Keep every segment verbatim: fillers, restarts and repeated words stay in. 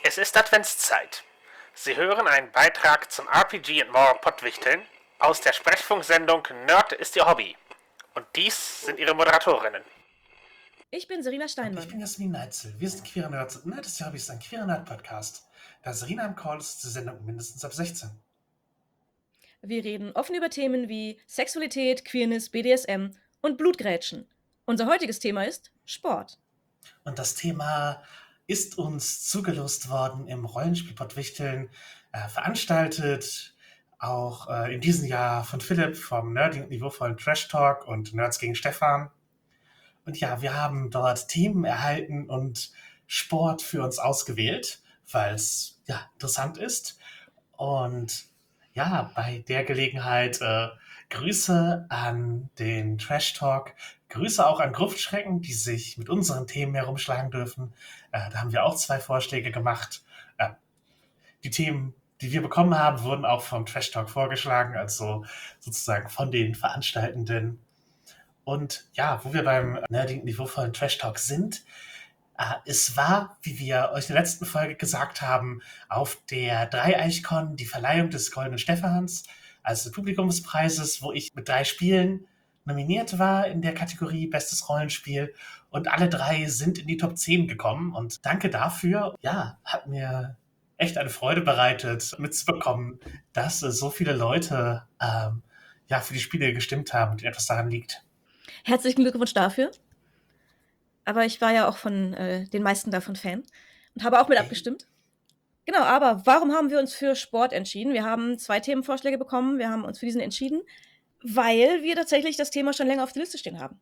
Es ist Adventszeit. Sie hören einen Beitrag zum R P G and More Pottwichteln aus der Sprechfunksendung Nerd ist Ihr Hobby. Und dies sind Ihre Moderatorinnen. Ich bin Serena Und Steinmann. ich bin Jasmin Neitzel. Wir sind Queere Nerds und Nerd ist Ihr Hobby ist ein queerer Nerd-Podcast. Da Serena im Call ist, ist die Sendung mindestens ab sechzehn. Wir reden offen über Themen wie Sexualität, Queerness, B D S M und Blutgrätschen. Unser heutiges Thema ist Sport. Und das Thema ist uns zugelost worden im Rollenspiel Pottwichteln, äh, veranstaltet auch äh, in diesem Jahr von Philipp vom nerdigen niveauvollen Trash Talk und Nerds gegen Stefan. Und ja, wir haben dort Themen erhalten und Sport für uns ausgewählt, weil es ja interessant ist. Und ja, bei der Gelegenheit äh, Grüße an den Trash Talk, Grüße auch an Gruftschrecken, die sich mit unseren Themen herumschlagen dürfen. Äh, da haben wir auch zwei Vorschläge gemacht. Äh, die Themen, die wir bekommen haben, wurden auch vom Trash Talk vorgeschlagen, also sozusagen von den Veranstaltenden. Und ja, wo wir beim nerdigen niveauvollen Trash Talk sind, äh, es war, wie wir euch in der letzten Folge gesagt haben, auf der Dreieichkon die Verleihung des Goldenen Stephans, also des Publikumspreises, wo ich mit drei Spielen nominiert war in der Kategorie Bestes Rollenspiel. Und alle drei sind in die Top zehn gekommen. Und danke dafür. Ja, hat mir echt eine Freude bereitet, mitzubekommen, dass äh, so viele Leute ähm, ja, für die Spiele gestimmt haben und etwas daran liegt. Herzlichen Glückwunsch dafür. Aber ich war ja auch von äh, den meisten davon Fan und habe auch mit Okay. abgestimmt. Genau, aber warum haben wir uns für Sport entschieden? Wir haben zwei Themenvorschläge bekommen. Wir haben uns für diesen entschieden, weil wir tatsächlich das Thema schon länger auf der Liste stehen haben.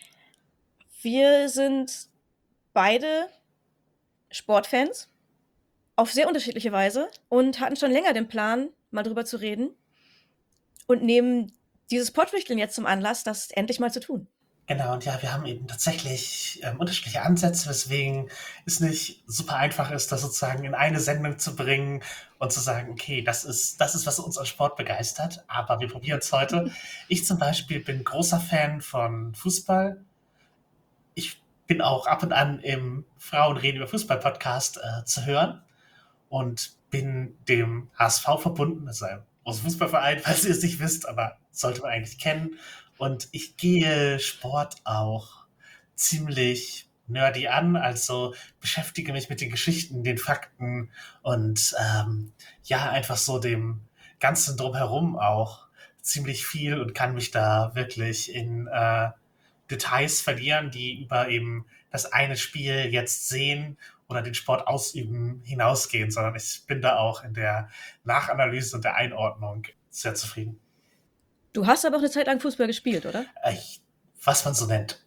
Wir sind beide Sportfans auf sehr unterschiedliche Weise und hatten schon länger den Plan, mal drüber zu reden und nehmen dieses Pottwichteln jetzt zum Anlass, das endlich mal zu tun. Genau, und ja, wir haben eben tatsächlich ähm, unterschiedliche Ansätze, weswegen es nicht super einfach ist, das sozusagen in eine Sendung zu bringen und zu sagen, okay, das ist, das ist, was uns an Sport begeistert, aber wir probieren es heute. Ich zum Beispiel bin großer Fan von Fußball. Ich bin auch ab und an im Frauen reden über Fußball-Podcast äh, zu hören und bin dem H S V verbunden, das ist ein großer Fußballverein, falls ihr es nicht wisst, aber sollte man eigentlich kennen. Und ich gehe Sport auch ziemlich nerdy an, also beschäftige mich mit den Geschichten, den Fakten und ähm, ja, einfach so dem Ganzen drumherum auch ziemlich viel und kann mich da wirklich in äh, Details verlieren, die über eben das eine Spiel jetzt sehen oder den Sport ausüben hinausgehen, sondern ich bin da auch in der Nachanalyse und der Einordnung sehr zufrieden. Du hast aber auch eine Zeit lang Fußball gespielt, oder? Ich, was man so nennt.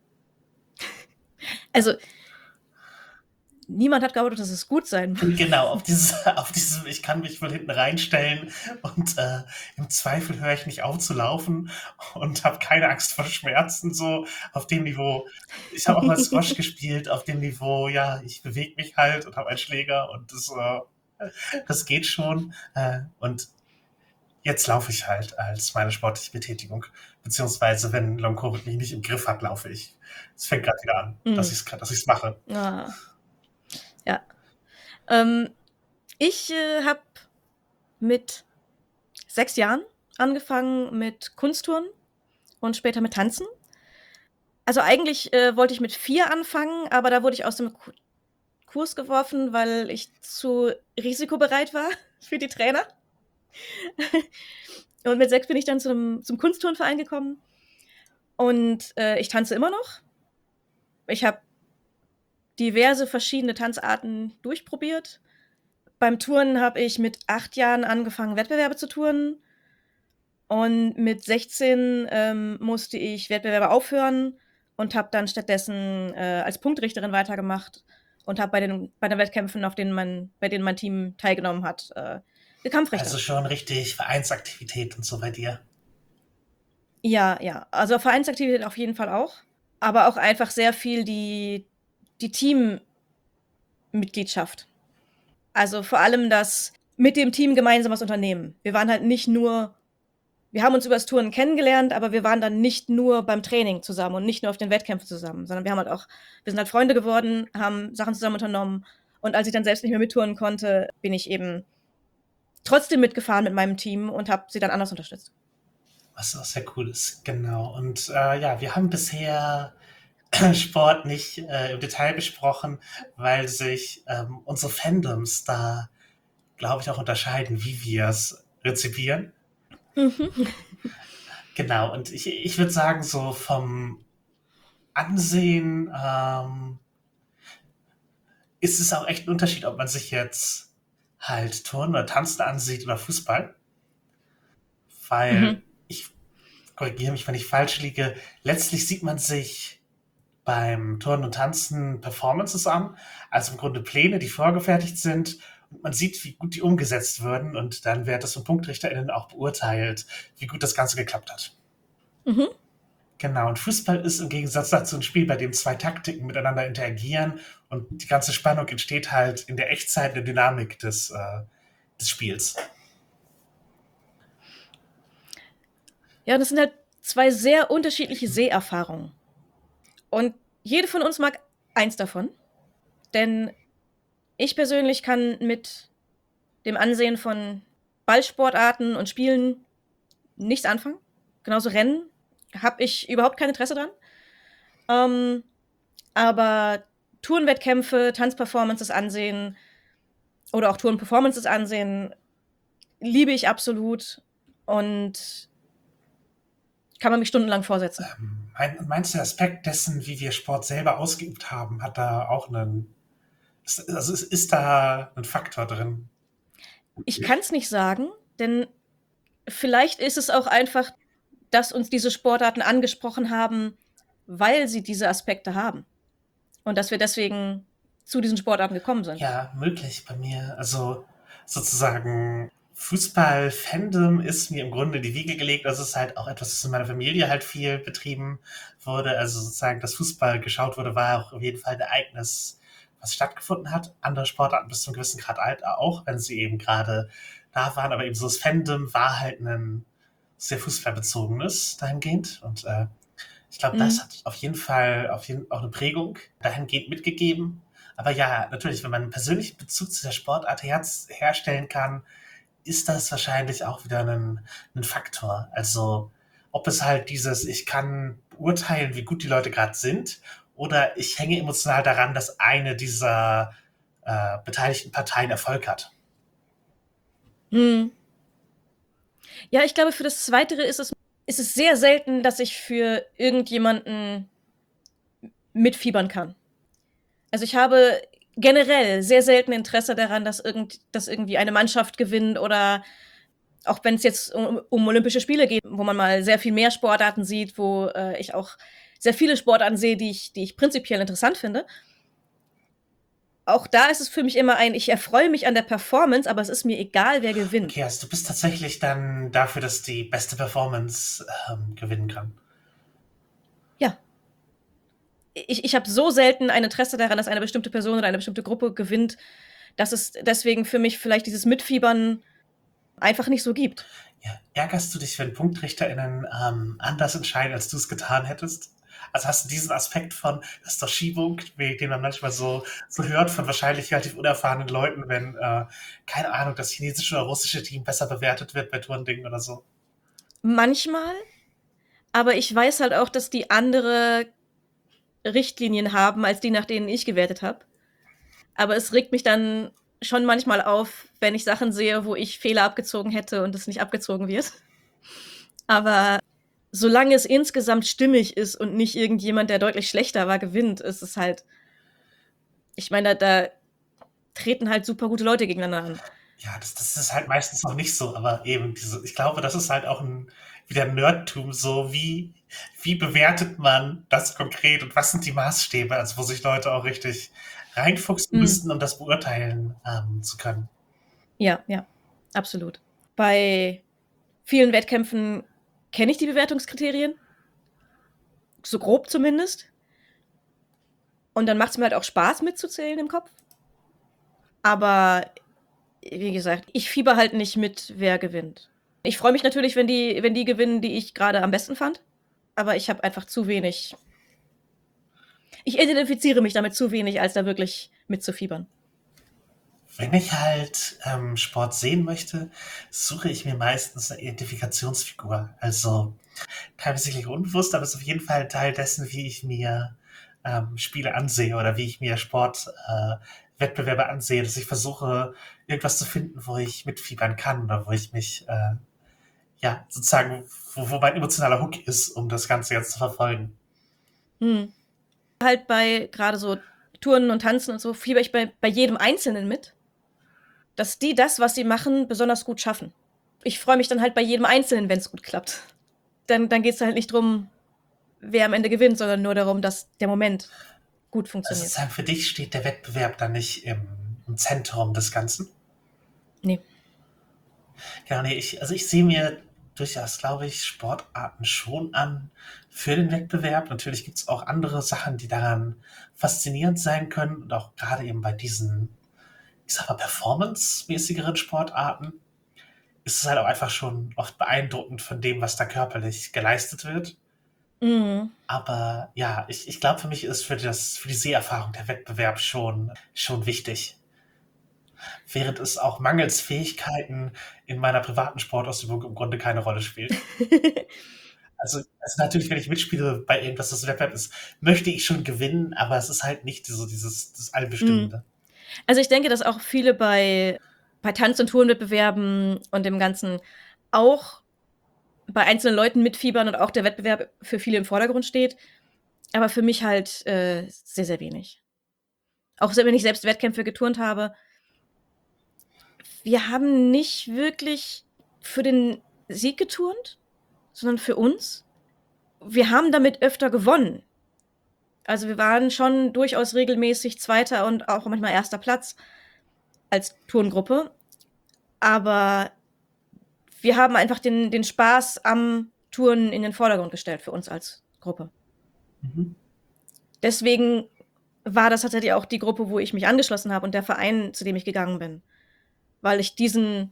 Also, niemand hat gearbeitet, dass es gut sein muss. Genau, auf, dieses, auf diesem, ich kann mich wohl hinten reinstellen und äh, im Zweifel höre ich nicht auf zu laufen und habe keine Angst vor Schmerzen, so auf dem Niveau. Ich habe auch mal Squash gespielt, auf dem Niveau, ja, ich bewege mich halt und habe einen Schläger und das, äh, das geht schon. Äh, und jetzt laufe ich halt als meine sportliche Betätigung. Beziehungsweise, wenn Long Covid mich nicht im Griff hat, laufe ich. Es fängt gerade wieder an, Mhm. dass ich es dass ich's mache. Ah. Ja. Ähm, ich äh, habe mit sechs Jahren angefangen mit Kunstturnen und später mit Tanzen. Also eigentlich äh, wollte ich mit vier anfangen, aber da wurde ich aus dem Ku- Kurs geworfen, weil ich zu risikobereit war für die Trainer. Und mit sechs bin ich dann zum, zum Kunstturnverein gekommen. Und äh, ich tanze immer noch. Ich habe diverse verschiedene Tanzarten durchprobiert. Beim Turnen habe ich mit acht Jahren angefangen, Wettbewerbe zu turnen. Und mit sechzehn ähm, musste ich Wettbewerbe aufhören und habe dann stattdessen äh, als Punktrichterin weitergemacht und habe bei den, bei den Wettkämpfen, auf denen mein, bei denen mein Team teilgenommen hat, äh, gekampfrichtet. Also schon richtig Vereinsaktivität und so bei dir. Ja, ja. Also Vereinsaktivität auf jeden Fall auch. Aber auch einfach sehr viel die, die Teammitgliedschaft. Also vor allem das mit dem Team gemeinsam was unternehmen. Wir waren halt nicht nur, wir haben uns über das Touren kennengelernt, aber wir waren dann nicht nur beim Training zusammen und nicht nur auf den Wettkämpfen zusammen, sondern wir haben halt auch, wir sind halt Freunde geworden, haben Sachen zusammen unternommen Und als ich dann selbst nicht mehr mitturnen konnte, bin ich eben trotzdem mitgefahren mit meinem Team und habe sie dann anders unterstützt. Was auch sehr cool ist, genau. Und äh, ja, wir haben bisher Sport nicht äh, im Detail besprochen, weil sich ähm, unsere Fandoms da, glaube ich, auch unterscheiden, wie wir es rezipieren. Mhm. Genau, und ich, ich würde sagen, so vom Ansehen ähm, ist es auch echt ein Unterschied, ob man sich jetzt halt Turnen oder Tanzen ansieht oder Fußball. Weil Mhm. ich korrigiere mich, wenn ich falsch liege. Letztlich sieht man sich beim Turnen und Tanzen Performances an, also im Grunde Pläne, die vorgefertigt sind. Und man sieht, wie gut die umgesetzt würden. Und dann wird das von PunktrichterInnen auch beurteilt, wie gut das Ganze geklappt hat. Mhm. Genau, und Fußball ist im Gegensatz dazu ein Spiel, bei dem zwei Taktiken miteinander interagieren und die ganze Spannung entsteht halt in der Echtzeit, in der Dynamik des, äh, des Spiels. Ja, das sind halt zwei sehr unterschiedliche Seherfahrungen. Und jede von uns mag eins davon. Denn ich persönlich kann mit dem Ansehen von Ballsportarten und Spielen nichts anfangen. Genauso Rennen habe ich überhaupt kein Interesse dran. Ähm, aber Tourenwettkämpfe, Tanzperformances ansehen oder auch Tourenperformances ansehen, liebe ich absolut und kann man mich stundenlang vorsetzen. Ähm, mein, meinst du, der Aspekt dessen, wie wir Sport selber ausgeübt haben, hat da auch einen, ist, also ist, ist da ein Faktor drin? Ich kann es nicht sagen, denn vielleicht ist es auch einfach, dass uns diese Sportarten angesprochen haben, weil sie diese Aspekte haben. Und dass wir deswegen zu diesen Sportarten gekommen sind. Ja, möglich bei mir. Also sozusagen Fußball-Fandom ist mir im Grunde in die Wiege gelegt. Das ist halt auch etwas, was in meiner Familie halt viel betrieben wurde. Also sozusagen, dass Fußball geschaut wurde, war auch auf jeden Fall ein Ereignis, was stattgefunden hat. Andere Sportarten bis zu einem gewissen Grad alt auch, wenn sie eben gerade da waren. Aber eben so das Fandom war halt ein sehr fußballbezogenes dahingehend. Und äh, ich glaube, das Mhm. hat auf jeden Fall auf jeden, auch eine Prägung dahingehend mitgegeben. Aber ja, natürlich, wenn man einen persönlichen Bezug zu der Sportart herz, herstellen kann, ist das wahrscheinlich auch wieder ein, ein Faktor. Also ob es halt dieses, ich kann beurteilen, wie gut die Leute gerade sind, oder ich hänge emotional daran, dass eine dieser äh, beteiligten Parteien Erfolg hat. Mhm. Ja, ich glaube, für das Zweitere ist es, ist es sehr selten, dass ich für irgendjemanden mitfiebern kann. Also ich habe generell sehr selten Interesse daran, dass, irgend, dass irgendwie eine Mannschaft gewinnt oder auch wenn es jetzt um, um Olympische Spiele geht, wo man mal sehr viel mehr Sportarten sieht, wo äh, ich auch sehr viele Sportarten sehe, die ich, die ich prinzipiell interessant finde. Auch da ist es für mich immer ein, ich erfreue mich an der Performance, aber es ist mir egal, wer gewinnt. Okay, also du bist tatsächlich dann dafür, dass die beste Performance ähm, gewinnen kann. Ja. Ich, ich habe so selten ein Interesse daran, dass eine bestimmte Person oder eine bestimmte Gruppe gewinnt, dass es deswegen für mich vielleicht dieses Mitfiebern einfach nicht so gibt. Ja, ärgerst du dich, wenn PunktrichterInnen ähm, anders entscheiden, als du es getan hättest? Also hast du diesen Aspekt von, das ist doch Schiebung, den man manchmal so, so hört von wahrscheinlich relativ unerfahrenen Leuten, wenn, äh, keine Ahnung, das chinesische oder russische Team besser bewertet wird bei Turndingen oder so? Manchmal, aber ich weiß halt auch, dass die andere Richtlinien haben, als die, nach denen ich gewertet habe. Aber es regt mich dann schon manchmal auf, wenn ich Sachen sehe, wo ich Fehler abgezogen hätte und es nicht abgezogen wird. Aber solange es insgesamt stimmig ist und nicht irgendjemand, der deutlich schlechter war, gewinnt, ist es halt. Ich meine, da, da treten halt super gute Leute gegeneinander an. Ja, das, das ist halt meistens noch nicht so, aber eben diese, ich glaube, das ist halt auch ein, wieder ein Nerdtum, so wie, wie bewertet man das konkret und was sind die Maßstäbe, also wo sich Leute auch richtig reinfuchsen Mhm. müssten, um das beurteilen ähm, zu können. Ja, ja, absolut. Bei vielen Wettkämpfen kenne ich die Bewertungskriterien. So grob zumindest. Und dann macht es mir halt auch Spaß mitzuzählen im Kopf. Aber wie gesagt, ich fieber halt nicht mit, wer gewinnt. Ich freue mich natürlich, wenn die, wenn die gewinnen, die ich gerade am besten fand. Aber ich habe einfach zu wenig. Ich identifiziere mich damit zu wenig, als da wirklich mitzufiebern. Wenn ich halt ähm, Sport sehen möchte, suche ich mir meistens eine Identifikationsfigur. Also teilweise sicherlich unbewusst, aber es ist auf jeden Fall Teil dessen, wie ich mir ähm, Spiele ansehe oder wie ich mir Sportwettbewerbe äh, Wettbewerbe ansehe, dass ich versuche, irgendwas zu finden, wo ich mitfiebern kann oder wo ich mich, äh, ja, sozusagen, wo, wo mein emotionaler Hook ist, um das Ganze jetzt zu verfolgen. Hm. Halt bei gerade so Turnen und Tanzen und so fieber ich bei, bei jedem Einzelnen mit, dass die das, was sie machen, besonders gut schaffen. Ich freue mich dann halt bei jedem Einzelnen, wenn es gut klappt. Dann, dann geht es halt nicht drum, wer am Ende gewinnt, sondern nur darum, dass der Moment gut Also funktioniert. sozusagen für dich steht der Wettbewerb dann nicht im, im Zentrum des Ganzen. Nee. Ja, nee, ich, also ich sehe mir durchaus, glaube ich, Sportarten schon an für den Wettbewerb. Natürlich gibt es auch andere Sachen, die daran faszinierend sein können und auch gerade eben bei diesen, ich sag mal, performance-mäßigeren Sportarten ist es halt auch einfach schon oft beeindruckend von dem, was da körperlich geleistet wird. Mhm. Aber ja, ich, ich glaube, für mich ist für, das, für die Seherfahrung der Wettbewerb schon, schon wichtig. Während es auch mangels Fähigkeiten in meiner privaten Sportausübung im Grunde keine Rolle spielt. Also, also natürlich, wenn ich mitspiele bei irgendwas, das Wettbewerb ist, möchte ich schon gewinnen, aber es ist halt nicht so dieses das Allbestimmende. Also ich denke, dass auch viele bei, bei Tanz- und Turnwettbewerben und dem Ganzen auch bei einzelnen Leuten mitfiebern und auch der Wettbewerb für viele im Vordergrund steht. Aber für mich halt äh, sehr, sehr wenig. Auch wenn ich selbst Wettkämpfe geturnt habe. Wir haben nicht wirklich für den Sieg geturnt, sondern für uns. Wir haben damit öfter gewonnen. Also wir waren schon durchaus regelmäßig Zweiter und auch manchmal erster Platz als Turngruppe. Aber wir haben einfach den, den Spaß am Touren in den Vordergrund gestellt für uns als Gruppe. Mhm. Deswegen war das tatsächlich auch die Gruppe, wo ich mich angeschlossen habe und der Verein, zu dem ich gegangen bin. Weil ich diesen,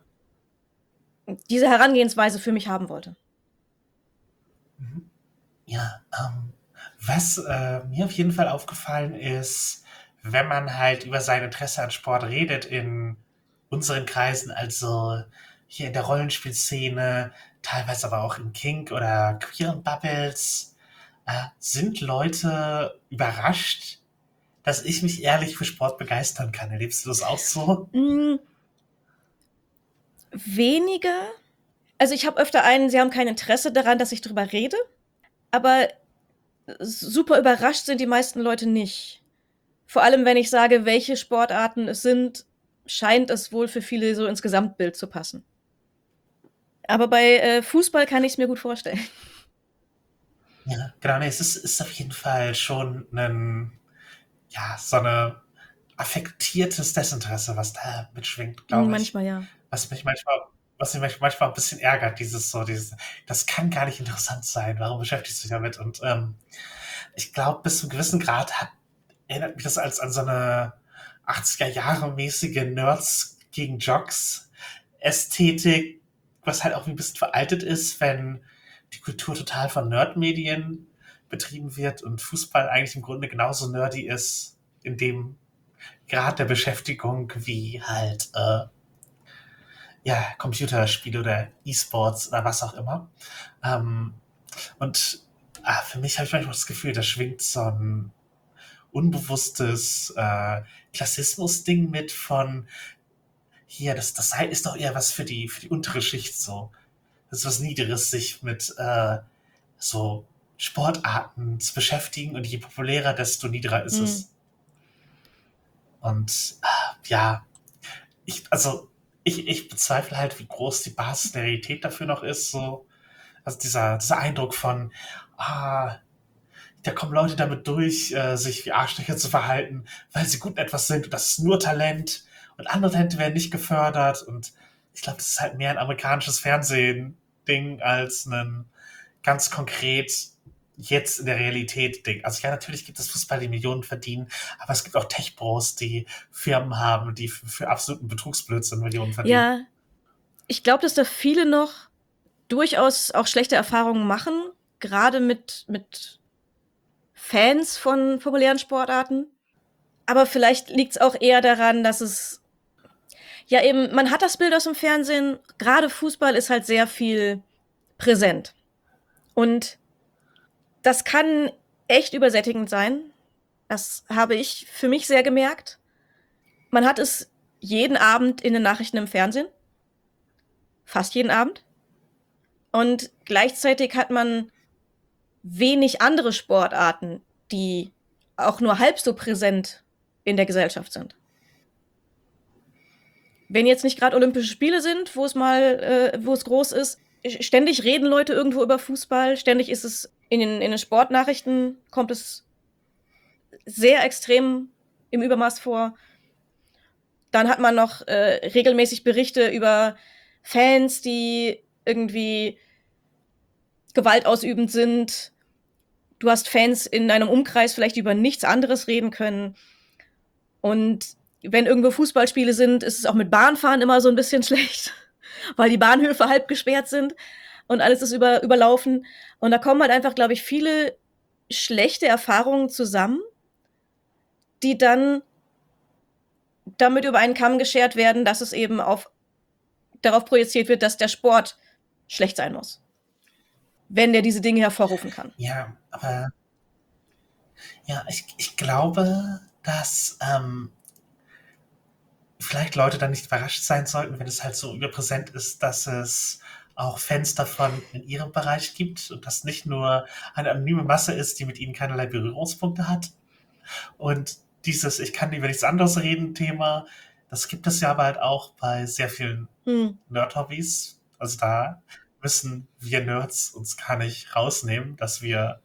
diese Herangehensweise für mich haben wollte. Mhm. Ja, ähm, was äh, mir auf jeden Fall aufgefallen ist, wenn man halt über sein Interesse an Sport redet in unseren Kreisen, also hier in der Rollenspielszene, teilweise aber auch im Kink- oder queeren Bubbles, äh, sind Leute überrascht, dass ich mich ehrlich für Sport begeistern kann. Erlebst du das auch so? Mm, weniger. Also ich habe öfter einen, sie haben kein Interesse daran, dass ich drüber rede. Aber super überrascht sind die meisten Leute nicht. Vor allem, wenn ich sage, welche Sportarten es sind, scheint es wohl für viele so ins Gesamtbild zu passen. Aber bei äh, Fußball kann ich es mir gut vorstellen. Ja, genau, nee, es ist, ist auf jeden Fall schon ein, ja, so eine affektiertes Desinteresse, was da mitschwingt, glaube ich. Manchmal ja. Was mich manchmal, was mich manchmal ein bisschen ärgert, dieses so, dieses, das kann gar nicht interessant sein. Warum beschäftigst du dich damit? Und ähm, ich glaube, bis zu einem gewissen Grad hat, erinnert mich das als an so eine achtziger-Jahre-mäßige Nerds gegen Jocks Ästhetik, was halt auch ein bisschen veraltet ist, wenn die Kultur total von Nerdmedien betrieben wird und Fußball eigentlich im Grunde genauso nerdy ist, in dem Grad der Beschäftigung wie halt äh, ja, Computerspiele oder E-Sports oder was auch immer. Ähm, und ah, für mich habe ich manchmal das Gefühl, da schwingt so ein unbewusstes äh, Klassismus-Ding mit von hier, das, das ist doch eher was für die, für die untere Schicht so. Das ist was Niederes, sich mit äh, so Sportarten zu beschäftigen und je populärer, desto niedriger ist Mhm. es. Und ah, ja, ich, also ich, ich bezweifle halt, wie groß die Basis der Realität dafür noch ist. So. Also dieser, dieser Eindruck von, ah, da kommen Leute damit durch, äh, sich wie Arschlöcher zu verhalten, weil sie gut in etwas sind und das ist nur Talent und andere Talente werden nicht gefördert und ich glaube, das ist halt mehr ein amerikanisches Fernsehen-Ding als ein ganz konkret jetzt in der Realität Ding. Also ja, natürlich gibt es Fußballer, die Millionen verdienen, aber es gibt auch Tech-Bros, die Firmen haben, die für, für absoluten Betrugsblödsinn Millionen verdienen. Ja, ich glaube, dass da viele noch durchaus auch schlechte Erfahrungen machen, gerade mit, mit Fans von populären Sportarten. Aber vielleicht liegt es auch eher daran, dass es Ja, eben, man hat das Bild aus dem Fernsehen. Gerade Fußball ist halt sehr viel präsent. Und das kann echt übersättigend sein. Das habe ich für mich sehr gemerkt. Man hat es jeden Abend in den Nachrichten im Fernsehen. Fast jeden Abend. Und gleichzeitig hat man wenig andere Sportarten, die auch nur halb so präsent in der Gesellschaft sind. Wenn jetzt nicht gerade Olympische Spiele sind, wo es mal, äh, wo es groß ist, ständig reden Leute irgendwo über Fußball, ständig ist es in den, in den Sportnachrichten, kommt es sehr extrem im Übermaß vor. Dann hat man noch äh, regelmäßig Berichte über Fans, die irgendwie gewaltausübend sind. Du hast Fans in einem Umkreis vielleicht über nichts anderes reden können. Und wenn irgendwo Fußballspiele sind, ist es auch mit Bahnfahren immer so ein bisschen schlecht, weil die Bahnhöfe halb gesperrt sind und alles ist über, überlaufen. Und da kommen halt einfach, glaube ich, viele schlechte Erfahrungen zusammen, die dann damit über einen Kamm geschert werden, dass es eben auf, darauf projiziert wird, dass der Sport schlecht sein muss, wenn der diese Dinge hervorrufen kann. Ja, aber ja, ich, ich glaube, dass ähm, vielleicht Leute dann nicht überrascht sein sollten, wenn es halt so überpräsent ist, dass es auch Fans davon in ihrem Bereich gibt und das nicht nur eine anonyme Masse ist, die mit ihnen keinerlei Berührungspunkte hat. Und dieses Ich kann über nichts anderes reden Thema, das gibt es ja aber halt auch bei sehr vielen Hm. Nerd-Hobbys. Also da müssen wir Nerds uns gar nicht rausnehmen, dass wir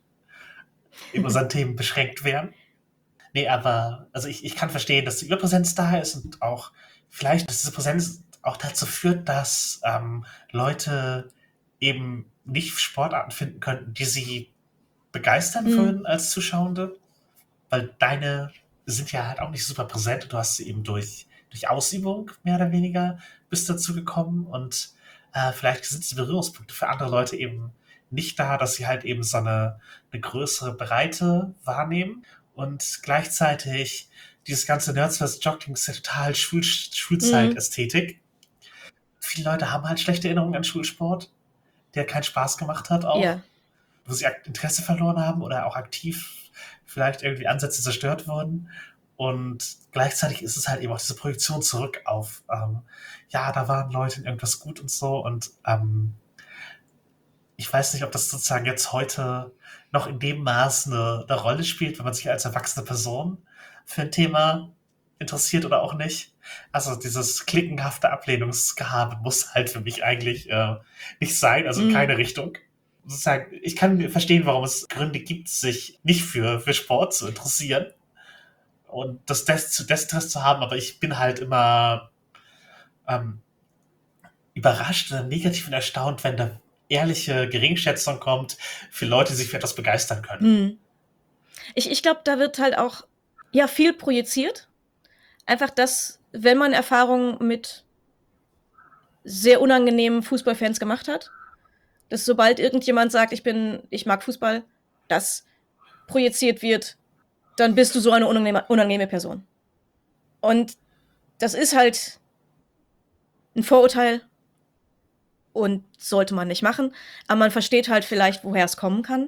in unseren Themen beschränkt werden. Nee, aber also ich, ich kann verstehen, dass die Überpräsenz da ist und auch vielleicht, dass diese Präsenz auch dazu führt, dass ähm, Leute eben nicht Sportarten finden könnten, die sie begeistern Mhm. würden als Zuschauende, weil deine sind ja halt auch nicht super präsent. Du hast sie eben durch, durch Ausübung mehr oder weniger bis dazu gekommen und äh, vielleicht sind die Berührungspunkte für andere Leute eben nicht da, dass sie halt eben so eine, eine größere Breite wahrnehmen und gleichzeitig dieses ganze Nerds vs. Jogging ist ja total Schul Schulzeit-Ästhetik. Viele Leute haben halt schlechte Erinnerungen an Schulsport, der keinen Spaß gemacht hat auch, Ja. wo sie Ak- Interesse verloren haben oder auch aktiv vielleicht irgendwie Ansätze zerstört wurden. Und gleichzeitig ist es halt eben auch diese Projektion zurück auf, ähm, ja, da waren Leute in irgendwas gut und so. Und ähm, ich weiß nicht, ob das sozusagen jetzt heute noch in dem Maß eine, eine Rolle spielt, wenn man sich als erwachsene Person für ein Thema interessiert oder auch nicht. Also dieses klickenhafte Ablehnungsgehabe muss halt für mich eigentlich äh, nicht sein, also in Mhm. keine Richtung. Sozusagen, ich kann mir verstehen, warum es Gründe gibt, sich nicht für, für Sport zu interessieren und das Des zu Desinteresse zu haben, aber ich bin halt immer ähm, überrascht oder negativ und erstaunt, wenn da ehrliche Geringschätzung kommt für Leute, die sich für etwas begeistern können. Hm. Ich, ich glaube, da wird halt auch ja viel projiziert. Einfach, dass, wenn man Erfahrungen mit sehr unangenehmen Fußballfans gemacht hat, dass sobald irgendjemand sagt, ich bin, ich mag Fußball, das projiziert wird, dann bist du so eine unangenehme, unangenehme Person. Und das ist halt ein Vorurteil und sollte man nicht machen. Aber man versteht halt vielleicht, woher es kommen kann.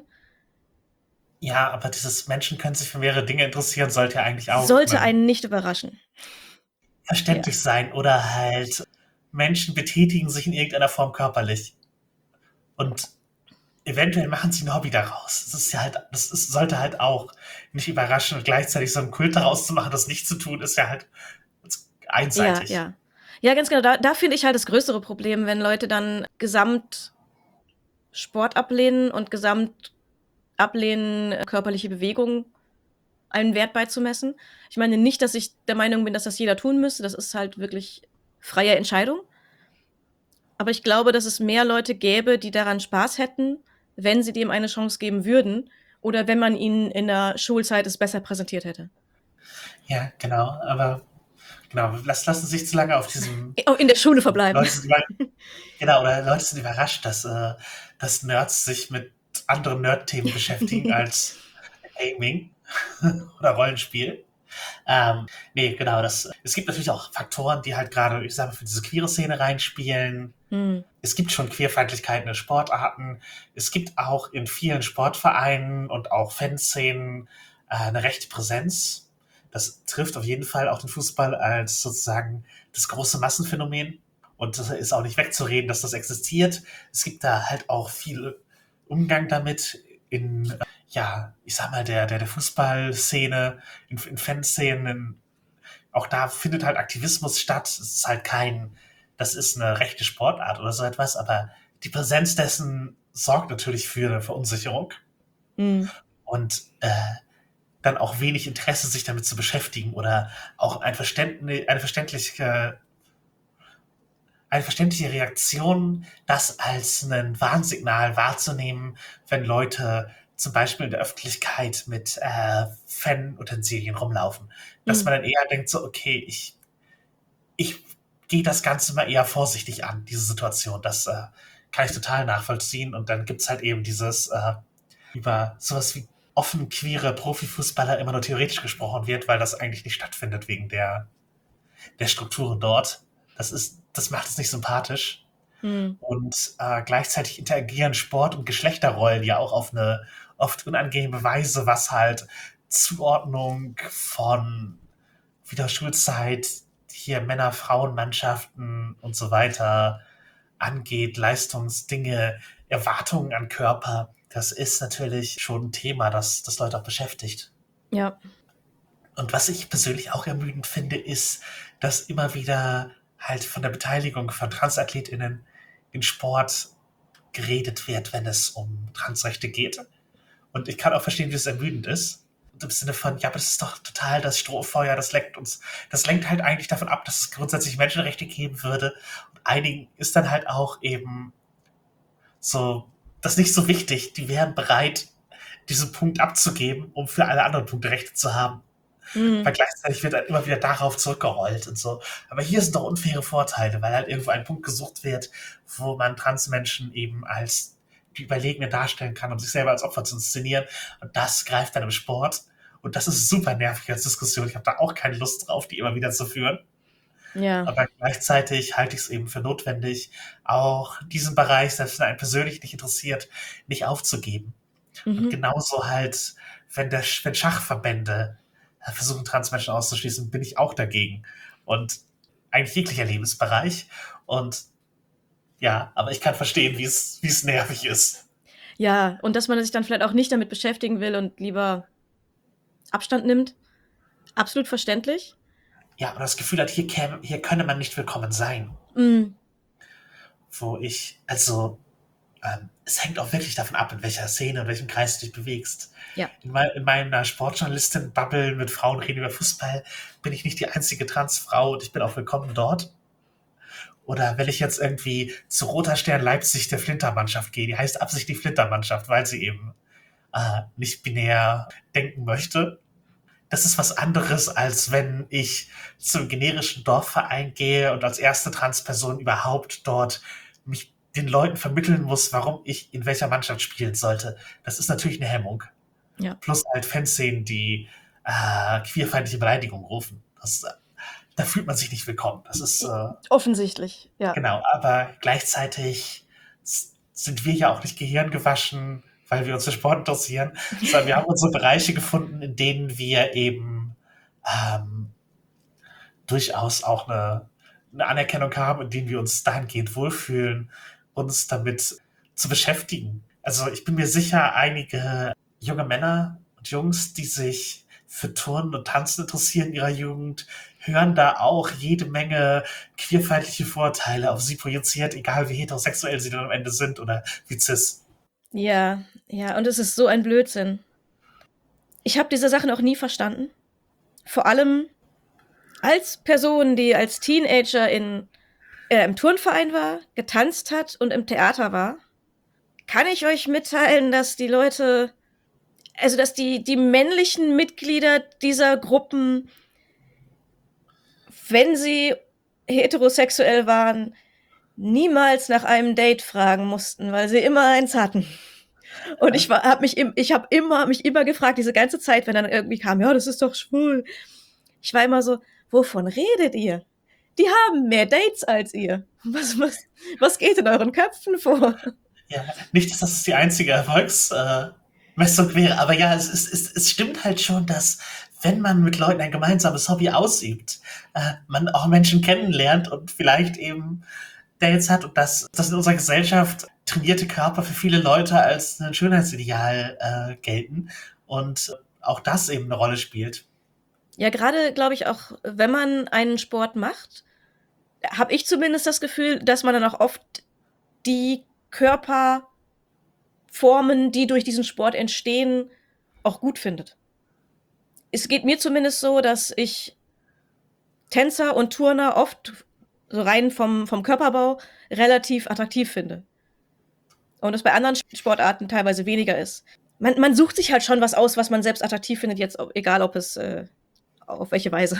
Ja, aber dieses Menschen können sich für mehrere Dinge interessieren, sollte ja eigentlich auch Sollte ähm, einen nicht überraschen. verständlich sein. Oder halt Menschen betätigen sich in irgendeiner Form körperlich. Und eventuell machen sie ein Hobby daraus. Das ist ja halt, das ist, sollte halt auch nicht überraschen und gleichzeitig so einen Kult daraus zu machen, das nicht zu tun, ist ja halt einseitig. Ja, ja. Ja, ganz genau. Da, da finde ich halt das größere Problem, wenn Leute dann gesamt Sport ablehnen und gesamt ablehnen, äh, körperliche Bewegung einen Wert beizumessen. Ich meine nicht, dass ich der Meinung bin, dass das jeder tun müsste. Das ist halt wirklich freie Entscheidung. Aber ich glaube, dass es mehr Leute gäbe, die daran Spaß hätten, wenn sie dem eine Chance geben würden oder wenn man ihnen in der Schulzeit es besser präsentiert hätte. Ja, genau. Aber genau, lass, lassen Sie sich zu lange auf diesem Oh, in der Schule verbleiben. Leute sind über, genau, oder Leute sind überrascht, dass, äh, dass Nerds sich mit anderen Nerd-Themen beschäftigen als Gaming oder Rollenspiel. Ähm, ne, genau, das es gibt natürlich auch Faktoren, die halt gerade, ich sage mal, für diese queere Szene reinspielen. Mhm. Es gibt schon Queerfeindlichkeiten in Sportarten. Es gibt auch in vielen Sportvereinen und auch Fanszenen äh, 'ne rechte Präsenz. Das trifft auf jeden Fall auch den Fußball als sozusagen das große Massenphänomen. Und das ist auch nicht wegzureden, dass das existiert. Es gibt da halt auch viel Umgang damit in, äh, ja, ich sag mal, der, der, der Fußballszene, in, in Fanszenen. Auch da findet halt Aktivismus statt. Es ist halt kein, das ist eine rechte Sportart oder so etwas, aber die Präsenz dessen sorgt natürlich für eine Verunsicherung Mhm. und äh, dann auch wenig Interesse, sich damit zu beschäftigen oder auch ein Verständnis, eine verständliche eine verständliche Reaktion, das als ein Warnsignal wahrzunehmen, wenn Leute zum Beispiel in der Öffentlichkeit mit äh, Fan-Utensilien rumlaufen. Dass Mhm. man dann eher denkt, so, okay, ich, ich gehe das Ganze mal eher vorsichtig an, diese Situation. Das äh, kann ich total nachvollziehen. Und dann gibt's halt eben dieses, äh, über sowas wie offen queere Profifußballer immer nur theoretisch gesprochen wird, weil das eigentlich nicht stattfindet wegen der, der Strukturen dort. Das ist, das macht es nicht sympathisch. Mhm. Und äh, gleichzeitig interagieren Sport und Geschlechterrollen ja auch auf eine oft unangenehme Weise, was halt Zuordnung von wieder Schulzeit, hier Männer-Frauen-Mannschaften und so weiter angeht, Leistungsdinge, Erwartungen an Körper. Das ist natürlich schon ein Thema, das, das Leute auch beschäftigt. Ja. Und was ich persönlich auch ermüdend finde, ist, dass immer wieder halt von der Beteiligung von TransathletInnen in Sport geredet wird, wenn es um Transrechte geht. Und ich kann auch verstehen, wie es ermüdend ist. Im Sinne von, ja, aber das ist doch total das Strohfeuer, das lenkt uns, das lenkt halt eigentlich davon ab, dass es grundsätzlich Menschenrechte geben würde. Und einigen ist dann halt auch eben so, das ist nicht so wichtig. Die wären bereit, diesen Punkt abzugeben, um für alle anderen Punkte Rechte zu haben. Mhm. Aber gleichzeitig wird halt immer wieder darauf zurückgerollt und so. Aber hier sind doch unfaire Vorteile, weil halt irgendwo ein Punkt gesucht wird, wo man Transmenschen eben als die Überlegene darstellen kann, um sich selber als Opfer zu inszenieren. Und das greift dann im Sport. Und das ist super nervig als Diskussion. Ich habe da auch keine Lust drauf, die immer wieder zu führen. Ja. Aber gleichzeitig halte ich es eben für notwendig, auch diesen Bereich, selbst wenn einen persönlich nicht interessiert, nicht aufzugeben. Und Mhm. genauso halt, wenn, der, wenn Schachverbände versuchen, Transmenschen auszuschließen, bin ich auch dagegen. Und eigentlich jeglicher Lebensbereich. Und ja, aber ich kann verstehen, wie es, wie es nervig ist. Ja, und dass man sich dann vielleicht auch nicht damit beschäftigen will und lieber Abstand nimmt. Absolut verständlich. Ja, und das Gefühl hat, hier, käme, hier könne man nicht willkommen sein. Mhm. Wo ich, also, ähm, es hängt auch wirklich davon ab, in welcher Szene, in welchem Kreis du dich bewegst. Ja. In, mein, in meiner Sportjournalistin-Bubble mit Frauen reden über Fußball bin ich nicht die einzige Transfrau und ich bin auch willkommen dort. Oder wenn ich jetzt irgendwie zu Roter Stern Leipzig der Flintermannschaft gehe, die heißt absichtlich Flintermannschaft, weil sie eben äh, nicht binär denken möchte. Das ist was anderes, als wenn ich zum generischen Dorfverein gehe und als erste Transperson überhaupt dort mich den Leuten vermitteln muss, warum ich in welcher Mannschaft spielen sollte. Das ist natürlich eine Hemmung. Ja. Plus halt Fanszenen, die äh, queerfeindliche Beleidigungen rufen. Das, äh, da fühlt man sich nicht willkommen. Das ist äh, offensichtlich, ja. Genau, aber gleichzeitig sind wir ja auch nicht gehirngewaschen, weil wir uns für Sport interessieren, sondern wir haben unsere Bereiche gefunden, in denen wir eben ähm, durchaus auch eine, eine Anerkennung haben, in denen wir uns dahingehend wohlfühlen, uns damit zu beschäftigen. Also ich bin mir sicher, einige junge Männer und Jungs, die sich für Turnen und Tanzen interessieren in ihrer Jugend, hören da auch jede Menge queerfeindliche Vorurteile auf sie projiziert, egal wie heterosexuell sie dann am Ende sind oder wie cis. Ja, ja, und es ist so ein Blödsinn. Ich habe diese Sachen auch nie verstanden. Vor allem als Person, die als Teenager in, äh, im Turnverein war, getanzt hat und im Theater war, kann ich euch mitteilen, dass die Leute, also dass die, die männlichen Mitglieder dieser Gruppen, wenn sie heterosexuell waren, niemals nach einem Date fragen mussten, weil sie immer eins hatten. Und ich war, hab mich, im, ich habe immer, mich immer gefragt, diese ganze Zeit, wenn dann irgendwie kam, ja, das ist doch schwul. Ich war immer so, wovon redet ihr? Die haben mehr Dates als ihr. Was, was, was geht in euren Köpfen vor? Ja, nicht, dass das die einzige Erfolgsmessung wäre, aber ja, es, es, es, es stimmt halt schon, dass wenn man mit Leuten ein gemeinsames Hobby ausübt, äh, man auch Menschen kennenlernt und vielleicht eben Dates hat und dass das in unserer Gesellschaft trainierte Körper für viele Leute als ein Schönheitsideal äh, gelten und auch das eben eine Rolle spielt. Ja, gerade glaube ich auch, wenn man einen Sport macht, habe ich zumindest das Gefühl, dass man dann auch oft die Körperformen, die durch diesen Sport entstehen, auch gut findet. Es geht mir zumindest so, dass ich Tänzer und Turner oft so rein vom, vom Körperbau relativ attraktiv finde. Und es bei anderen Sportarten teilweise weniger ist. Man, man sucht sich halt schon was aus, was man selbst attraktiv findet, jetzt egal ob es äh, auf welche Weise.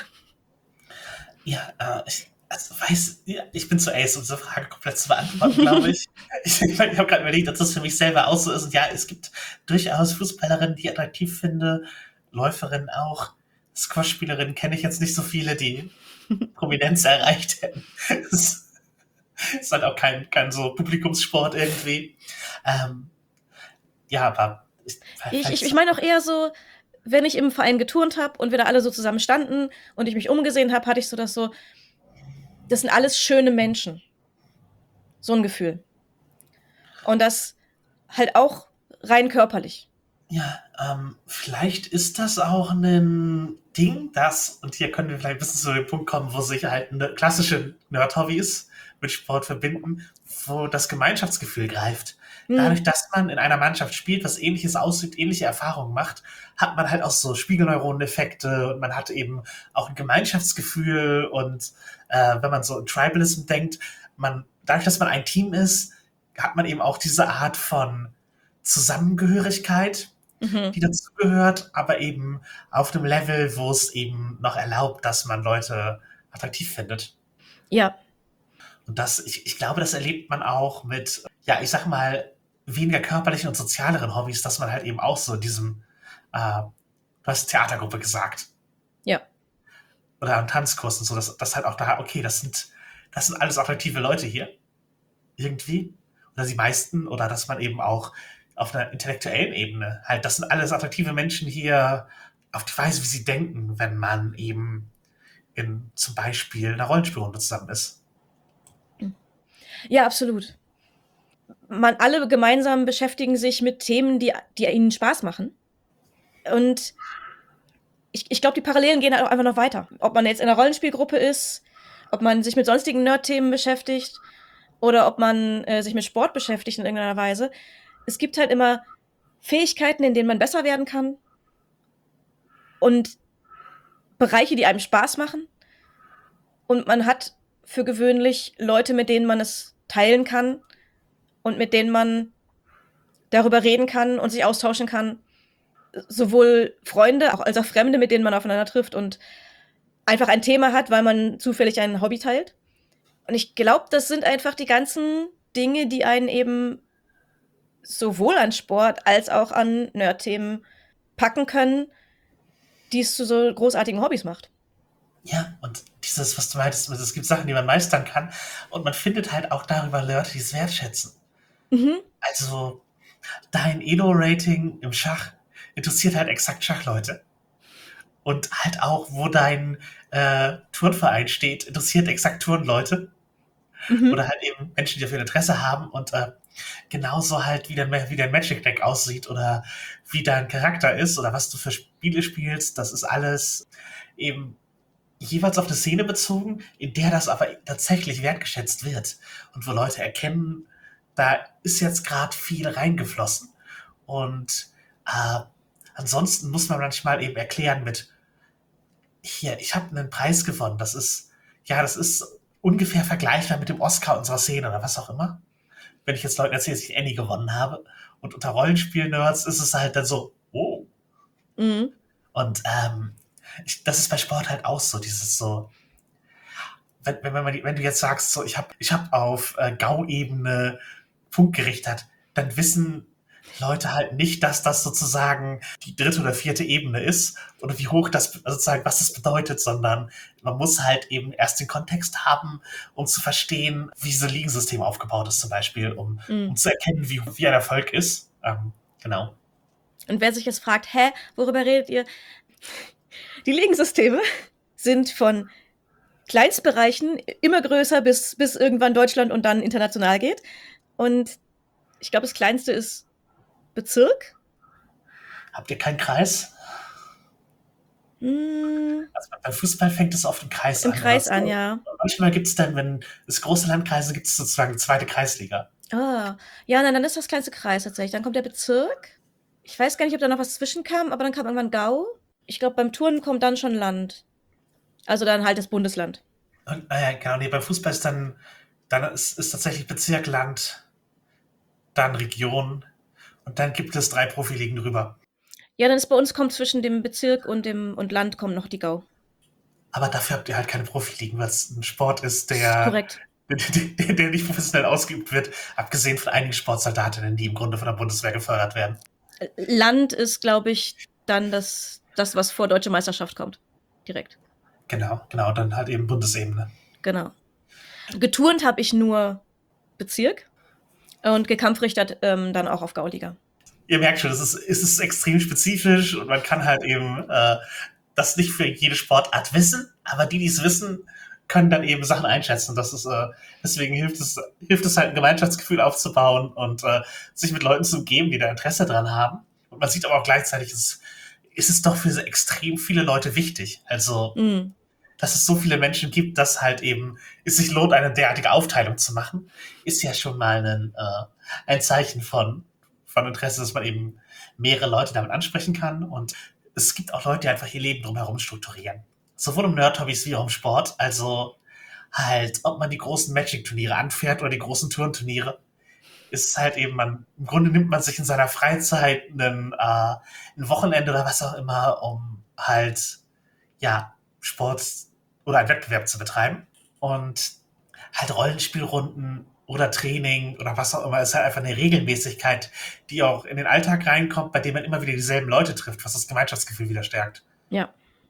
Ja, äh, ich also weiß, ja, ich bin zu Ace, um diese Frage komplett zu beantworten, glaube ich. ich. Ich habe gerade überlegt, dass das für mich selber auch so ist. Und ja, es gibt durchaus Fußballerinnen, die ich attraktiv finde, Läuferinnen auch. Squash-Spielerinnen kenne ich jetzt nicht so viele, die Prominenz erreicht hätten. Das ist halt auch kein, kein so Publikumssport irgendwie. Ähm, ja, aber ich, ich, ich, ich meine auch eher so, wenn ich im Verein geturnt habe und wir da alle so zusammen standen und ich mich umgesehen habe, hatte ich so das so, das sind alles schöne Menschen. So ein Gefühl. Und das halt auch rein körperlich. Ja, ähm, vielleicht ist das auch ein Ding, das, und hier können wir vielleicht ein bisschen zu dem Punkt kommen, wo sich halt eine klassische Nerd-Hobbys mit Sport verbinden, wo das Gemeinschaftsgefühl greift. Hm. Dadurch, dass man in einer Mannschaft spielt, was Ähnliches aussieht, ähnliche Erfahrungen macht, hat man halt auch so Spiegelneuroneneffekte und man hat eben auch ein Gemeinschaftsgefühl und äh, wenn man so in Tribalism denkt, man, dadurch, dass man ein Team ist, hat man eben auch diese Art von Zusammengehörigkeit, Mhm. die dazugehört, aber eben auf einem Level, wo es eben noch erlaubt, dass man Leute attraktiv findet. Ja. Und das, ich, ich glaube, das erlebt man auch mit, ja, ich sag mal, weniger körperlichen und sozialeren Hobbys, dass man halt eben auch so in diesem, äh, du hast Theatergruppe gesagt. Ja. Oder an Tanzkursen, so, dass das halt auch da, okay, das sind, das sind alles attraktive Leute hier. Irgendwie. Oder die meisten, oder dass man eben auch auf einer intellektuellen Ebene halt, das sind alles attraktive Menschen hier auf die Weise, wie sie denken, wenn man eben in zum Beispiel einer Rollenspielrunde zusammen ist. Ja, absolut. Man, alle gemeinsam beschäftigen sich mit Themen, die, die ihnen Spaß machen. Und ich, ich glaube, die Parallelen gehen halt auch einfach noch weiter. Ob man jetzt in einer Rollenspielgruppe ist, ob man sich mit sonstigen Nerd-Themen beschäftigt oder ob man äh, sich mit Sport beschäftigt in irgendeiner Weise. Es gibt halt immer Fähigkeiten, in denen man besser werden kann und Bereiche, die einem Spaß machen. Und man hat für gewöhnlich Leute, mit denen man es teilen kann und mit denen man darüber reden kann und sich austauschen kann. Sowohl Freunde als auch Fremde, mit denen man aufeinander trifft und einfach ein Thema hat, weil man zufällig ein Hobby teilt. Und ich glaube, das sind einfach die ganzen Dinge, die einen eben sowohl an Sport als auch an Nerd-Themen packen können, die es zu so großartigen Hobbys macht. Ja, und dieses, was du meintest, es gibt Sachen, die man meistern kann und man findet halt auch darüber Leute, die es wertschätzen. Mhm. Also dein Elo-Rating im Schach interessiert halt exakt Schachleute. Und halt auch, wo dein äh, Turnverein steht, interessiert exakt Turnleute. Mhm. Oder halt eben Menschen, die dafür Interesse haben und äh, genauso halt, wie dein, wie dein Magic-Deck aussieht oder wie dein Charakter ist oder was du für Spiele spielst, das ist alles eben jeweils auf eine Szene bezogen, in der das aber tatsächlich wertgeschätzt wird und wo Leute erkennen, da ist jetzt gerade viel reingeflossen. Und äh, ansonsten muss man manchmal eben erklären mit, hier, ich habe einen Preis gewonnen, das ist, ja, das ist ungefähr vergleichbar mit dem Oscar unserer Szene oder was auch immer. Wenn ich jetzt Leuten erzähle, dass ich Annie gewonnen habe und unter Rollenspiel-Nerds ist es halt dann so, oh. Mhm. Und ähm, ich, das ist bei Sport halt auch so, dieses so, wenn, wenn, man, wenn du jetzt sagst, so, ich habe ich hab auf äh, Gau-Ebene Punkt gerichtet, dann wissen Leute halt nicht, dass das sozusagen die dritte oder vierte Ebene ist oder wie hoch das sozusagen, was das bedeutet, sondern man muss halt eben erst den Kontext haben, um zu verstehen, wie so ein Ligensystem aufgebaut ist zum Beispiel, um, Mm. um zu erkennen, wie, wie ein Erfolg ist. Ähm, genau. Und wer sich jetzt fragt, hä, worüber redet ihr? Die Ligensysteme sind von Kleinstbereichen immer größer, bis, bis irgendwann Deutschland und dann international geht. Und ich glaube, das kleinste ist Bezirk. Habt ihr keinen Kreis? Hm, Also beim Fußball fängt es oft im Kreis Im an. Kreis oder so. an, ja. Manchmal gibt es dann, wenn es große Landkreise gibt, es sozusagen eine zweite Kreisliga. Ah, ja, nein, dann ist das kleinste Kreis tatsächlich. Dann kommt der Bezirk. Ich weiß gar nicht, ob da noch was zwischenkam, aber dann kam irgendwann Gau. Ich glaube, beim Turnen kommt dann schon Land. Also dann halt das Bundesland. Und, äh, genau, nee, beim Fußball ist dann, dann ist, ist tatsächlich Bezirk, Land, dann Region und dann gibt es drei Profiligen drüber. Ja, dann ist bei uns kommt zwischen dem Bezirk und dem und Land kommt noch die Gau. Aber dafür habt ihr halt keine Profiligen, weil es ein Sport ist, der, Korrekt. der, der nicht professionell ausgeübt wird, abgesehen von einigen Sportsoldatinnen, die im Grunde von der Bundeswehr gefördert werden. Land ist, glaube ich, dann das, das, was vor Deutsche Meisterschaft kommt. Direkt. Genau, genau, dann halt eben Bundesebene. Genau. Geturnt habe ich nur Bezirk und gekampfrichtert ähm, dann auch auf Gauliga. Ihr merkt schon, es ist, es ist extrem spezifisch und man kann halt eben äh, das nicht für jede Sportart wissen, aber die, die es wissen, können dann eben Sachen einschätzen. Das ist, äh, deswegen hilft es, hilft es halt, ein Gemeinschaftsgefühl aufzubauen und äh, sich mit Leuten zu umgeben, die da Interesse dran haben. Und man sieht aber auch gleichzeitig, es ist es doch für so extrem viele Leute wichtig. Also, Mm. dass es so viele Menschen gibt, dass halt eben es sich lohnt, eine derartige Aufteilung zu machen, ist ja schon mal ein, äh, ein Zeichen von, von Interesse, dass man eben mehrere Leute damit ansprechen kann. Und es gibt auch Leute, die einfach ihr Leben drumherum strukturieren. Sowohl um Nerd-Hobbys wie auch im Sport. Also halt, ob man die großen Magic-Turniere anfährt oder die großen Turnturniere, ist halt eben, man, im Grunde nimmt man sich in seiner Freizeit einen, äh, ein Wochenende oder was auch immer, um halt, ja, Sport oder einen Wettbewerb zu betreiben. Und halt Rollenspielrunden oder Training oder was auch immer ist halt einfach eine Regelmäßigkeit, die auch in den Alltag reinkommt, bei dem man immer wieder dieselben Leute trifft, was das Gemeinschaftsgefühl wieder stärkt. Ja.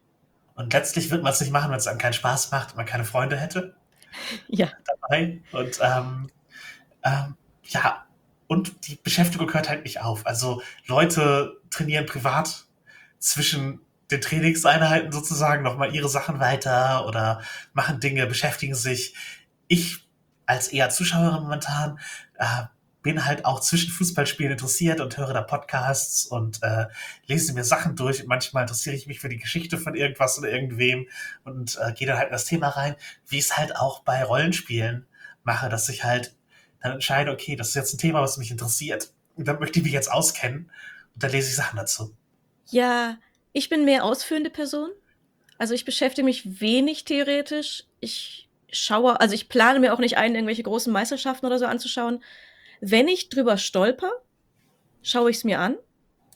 Und letztlich wird man es nicht machen, wenn es einem keinen Spaß macht und man keine Freunde hätte Ja. dabei. Und ähm, ähm, ja, und die Beschäftigung hört halt nicht auf. Also Leute trainieren privat zwischen den Trainingseinheiten sozusagen nochmal ihre Sachen weiter oder machen Dinge, beschäftigen sich. Ich als eher Zuschauerin momentan äh, bin halt auch zwischen Fußballspielen interessiert und höre da Podcasts und äh, lese mir Sachen durch. Und manchmal interessiere ich mich für die Geschichte von irgendwas oder irgendwem und äh, gehe dann halt in das Thema rein, wie es halt auch bei Rollenspielen mache, dass ich halt dann entscheide, okay, das ist jetzt ein Thema, was mich interessiert. Und dann möchte ich mich jetzt auskennen und dann lese ich Sachen dazu. Ja, ich bin mehr ausführende Person. Also ich beschäftige mich wenig theoretisch. Ich schaue, also ich plane mir auch nicht ein, irgendwelche großen Meisterschaften oder so anzuschauen. Wenn ich drüber stolper, schaue ich es mir an.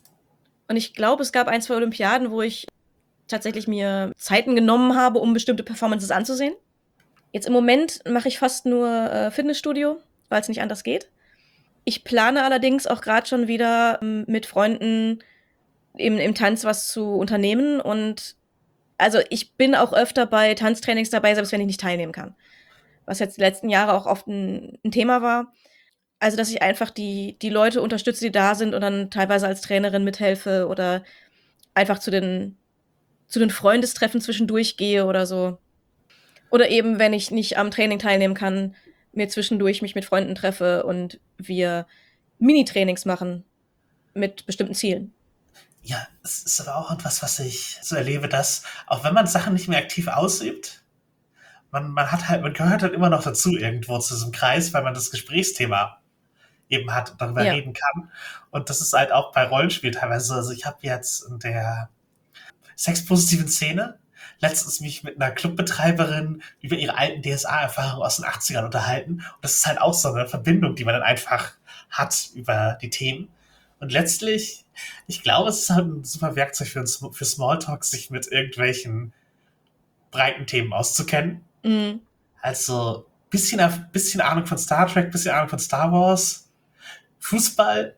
Und ich glaube, es gab ein, zwei Olympiaden, wo ich tatsächlich mir Zeiten genommen habe, um bestimmte Performances anzusehen. Jetzt im Moment mache ich fast nur äh, Fitnessstudio, weil es nicht anders geht. Ich plane allerdings auch gerade schon wieder ähm, mit Freunden eben im Tanz was zu unternehmen. Und also ich bin auch öfter bei Tanztrainings dabei, selbst wenn ich nicht teilnehmen kann. Was jetzt die letzten Jahre auch oft ein, ein Thema war. Also, dass ich einfach die, die Leute unterstütze, die da sind und dann teilweise als Trainerin mithelfe oder einfach zu den, zu den Freundestreffen zwischendurch gehe oder so. Oder eben, wenn ich nicht am Training teilnehmen kann, mir zwischendurch mich mit Freunden treffe und wir Mini-Trainings machen mit bestimmten Zielen. Ja, es ist aber auch etwas, was ich so erlebe, dass auch wenn man Sachen nicht mehr aktiv ausübt, man, man hat halt, man gehört halt immer noch dazu irgendwo zu diesem Kreis, weil man das Gesprächsthema eben hat und darüber Ja. reden kann. Und das ist halt auch bei Rollenspiel teilweise. Also ich habe jetzt in der sexpositiven Szene letztens mich mit einer Clubbetreiberin über ihre alten D S A-Erfahrungen aus den achtzigern unterhalten. Und das ist halt auch so eine Verbindung, die man dann einfach hat über die Themen. Und letztlich, ich glaube, es ist halt ein super Werkzeug für, für Smalltalk, sich mit irgendwelchen breiten Themen auszukennen. Mhm. Also bisschen, bisschen Ahnung von Star Trek, bisschen Ahnung von Star Wars, Fußball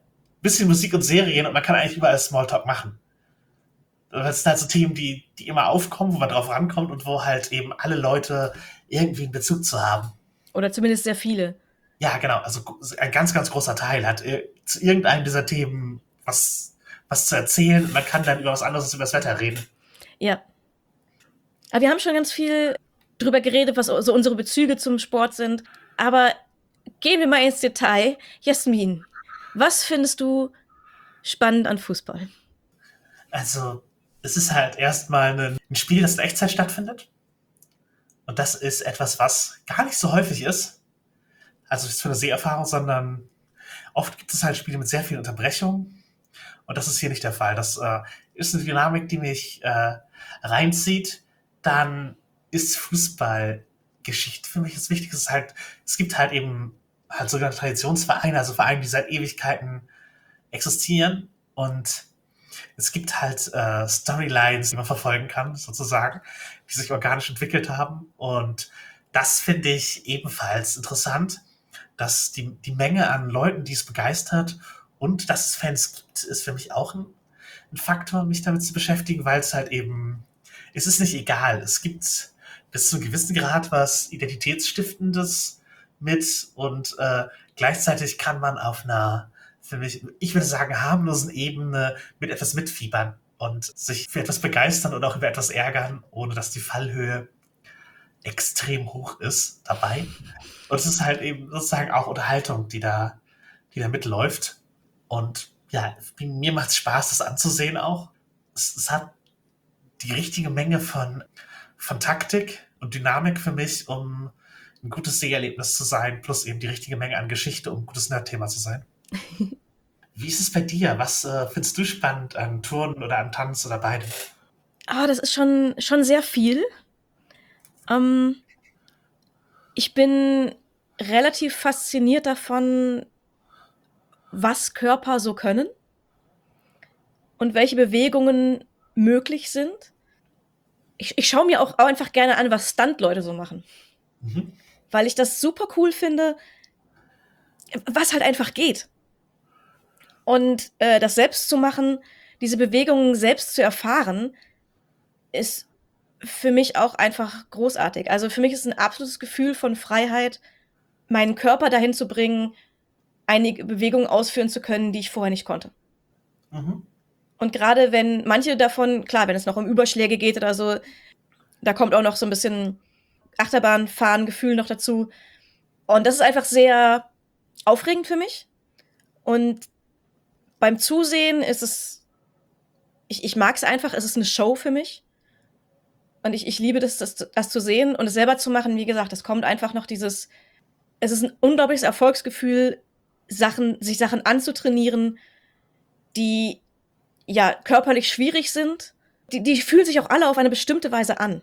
bisschen Musik und Serien und man kann eigentlich überall Smalltalk machen. Das sind halt so Themen, die, die immer aufkommen, wo man drauf rankommt und wo halt eben alle Leute irgendwie einen Bezug zu haben. Oder zumindest sehr viele. Ja, genau. Also ein ganz, ganz großer Teil hat äh, zu irgendeinem dieser Themen was, was zu erzählen. Man kann dann über was anderes als über das Wetter reden. Ja. Aber wir haben schon ganz viel drüber geredet, was so unsere Bezüge zum Sport sind. Aber gehen wir mal ins Detail. Jasmin, was findest du spannend an Fußball? Also, es ist halt erstmal ein, ein Spiel, das in Echtzeit stattfindet. Und das ist etwas, was gar nicht so häufig ist. Also nicht für eine Seherfahrung, sondern oft gibt es halt Spiele mit sehr vielen Unterbrechungen. Und das ist hier nicht der Fall. Das äh, ist eine Dynamik, die mich äh, reinzieht. Dann ist Fußballgeschichte für mich das Wichtigste. Es, ist halt, es gibt halt eben halt sogenannte Traditionsvereine, also Vereine, die seit Ewigkeiten existieren. Und es gibt halt äh, Storylines, die man verfolgen kann, sozusagen, die sich organisch entwickelt haben. Und das finde ich ebenfalls interessant, dass die, die Menge an Leuten, die es begeistert und dass es Fans gibt, ist für mich auch ein, ein Faktor, mich damit zu beschäftigen, weil es halt eben, es ist nicht egal. Es gibt bis zu einem gewissen Grad was Identitätsstiftendes mit und äh, gleichzeitig kann man auf einer, für mich, ich würde sagen, harmlosen Ebene mit etwas mitfiebern und sich für etwas begeistern oder auch über etwas ärgern, ohne dass die Fallhöhe extrem hoch ist dabei. Und es ist halt eben sozusagen auch Unterhaltung, die da, die da mitläuft. Und ja, mir macht es Spaß, das anzusehen auch. Es, es hat die richtige Menge von, von Taktik und Dynamik für mich, um ein gutes Seherlebnis zu sein, plus eben die richtige Menge an Geschichte, um ein gutes Nerdthema zu sein. Wie ist es bei dir? Was äh, findest du spannend an Turnen oder an Tanz oder beidem? Ah, das ist schon, schon sehr viel. Ähm, ich bin relativ fasziniert davon, was Körper so können und welche Bewegungen möglich sind. Ich, ich schaue mir auch einfach gerne an, was Stuntleute so machen. Mhm. Weil ich das super cool finde, was halt einfach geht. Und äh, das selbst zu machen, diese Bewegungen selbst zu erfahren, ist für mich auch einfach großartig. Also für mich ist ein absolutes Gefühl von Freiheit, meinen Körper dahin zu bringen, einige Bewegungen ausführen zu können, die ich vorher nicht konnte. Mhm. Und gerade wenn manche davon, klar, wenn es noch um Überschläge geht oder so, da kommt auch noch so ein bisschen Achterbahnfahren-Gefühl noch dazu. Und das ist einfach sehr aufregend für mich. Und beim Zusehen ist es, ich, ich mag es einfach, es ist eine Show für mich. Und ich, ich liebe das, das, das zu sehen und es selber zu machen. Wie gesagt, es kommt einfach noch dieses, es ist ein unglaubliches Erfolgsgefühl, Sachen, sich Sachen anzutrainieren, die ja körperlich schwierig sind. Die, die fühlen sich auch alle auf eine bestimmte Weise an.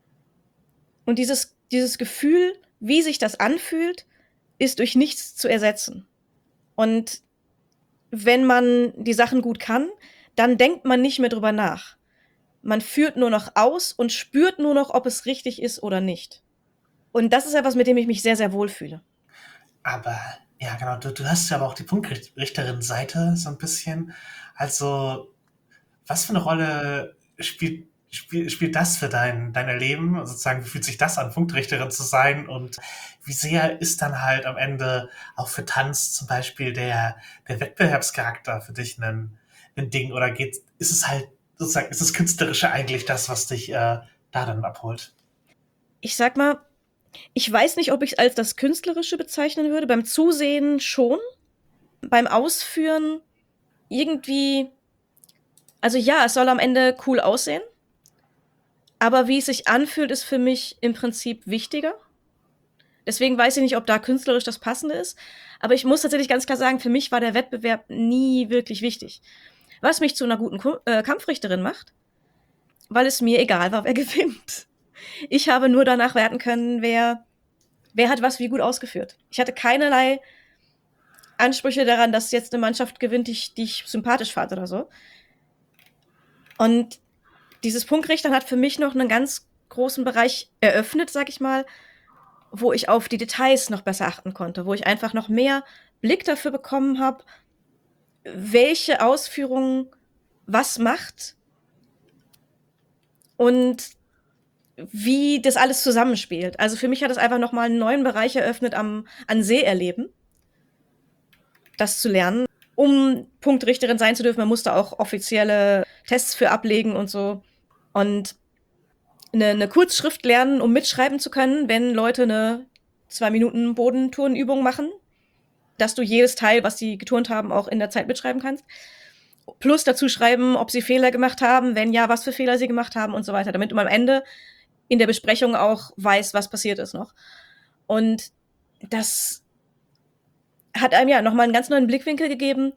Und dieses, dieses Gefühl, wie sich das anfühlt, ist durch nichts zu ersetzen. Und wenn man die Sachen gut kann, dann denkt man nicht mehr drüber nach. Man führt nur noch aus und spürt nur noch, ob es richtig ist oder nicht. Und das ist etwas, mit dem ich mich sehr, sehr wohlfühle. Aber, ja, genau, du, du hast ja aber auch die Punktrichterin-Seite so ein bisschen. Also, was für eine Rolle spielt, spiel, spielt das für dein, dein Erleben? Sozusagen, wie fühlt sich das an, Punktrichterin zu sein? Und wie sehr ist dann halt am Ende auch für Tanz zum Beispiel der, der Wettbewerbscharakter für dich ein, ein Ding? Oder geht, ist es halt sozusagen, ist das Künstlerische eigentlich das, was dich äh, da dann abholt? Ich sag mal, ich weiß nicht, ob ich es als das Künstlerische bezeichnen würde. Beim Zusehen schon. Beim Ausführen irgendwie, also ja, es soll am Ende cool aussehen. Aber wie es sich anfühlt, ist für mich im Prinzip wichtiger. Deswegen weiß ich nicht, ob da künstlerisch das Passende ist. Aber ich muss tatsächlich ganz klar sagen, für mich war der Wettbewerb nie wirklich wichtig. Was mich zu einer guten Ku- äh, Kampfrichterin macht, weil es mir egal war, wer gewinnt. Ich habe nur danach werten können, wer, wer hat was wie gut ausgeführt. Ich hatte keinerlei Ansprüche daran, dass jetzt eine Mannschaft gewinnt, die ich, die ich sympathisch fand oder so. Und dieses Punktrichtern hat für mich noch einen ganz großen Bereich eröffnet, sag ich mal, wo ich auf die Details noch besser achten konnte, wo ich einfach noch mehr Blick dafür bekommen habe, welche Ausführung was macht und wie das alles zusammenspielt. Also für mich hat es einfach nochmal einen neuen Bereich eröffnet am, an Seherleben, das zu lernen. Um Punktrichterin sein zu dürfen, man musste auch offizielle Tests für ablegen und so. Und eine, eine Kurzschrift lernen, um mitschreiben zu können, wenn Leute eine zwei Minuten Bodenturnübung machen, dass du jedes Teil, was sie geturnt haben, auch in der Zeit mitschreiben kannst. Plus dazu schreiben, ob sie Fehler gemacht haben, wenn ja, was für Fehler sie gemacht haben und so weiter, damit du am Ende in der Besprechung auch weißt, was passiert ist noch. Und das hat einem ja nochmal einen ganz neuen Blickwinkel gegeben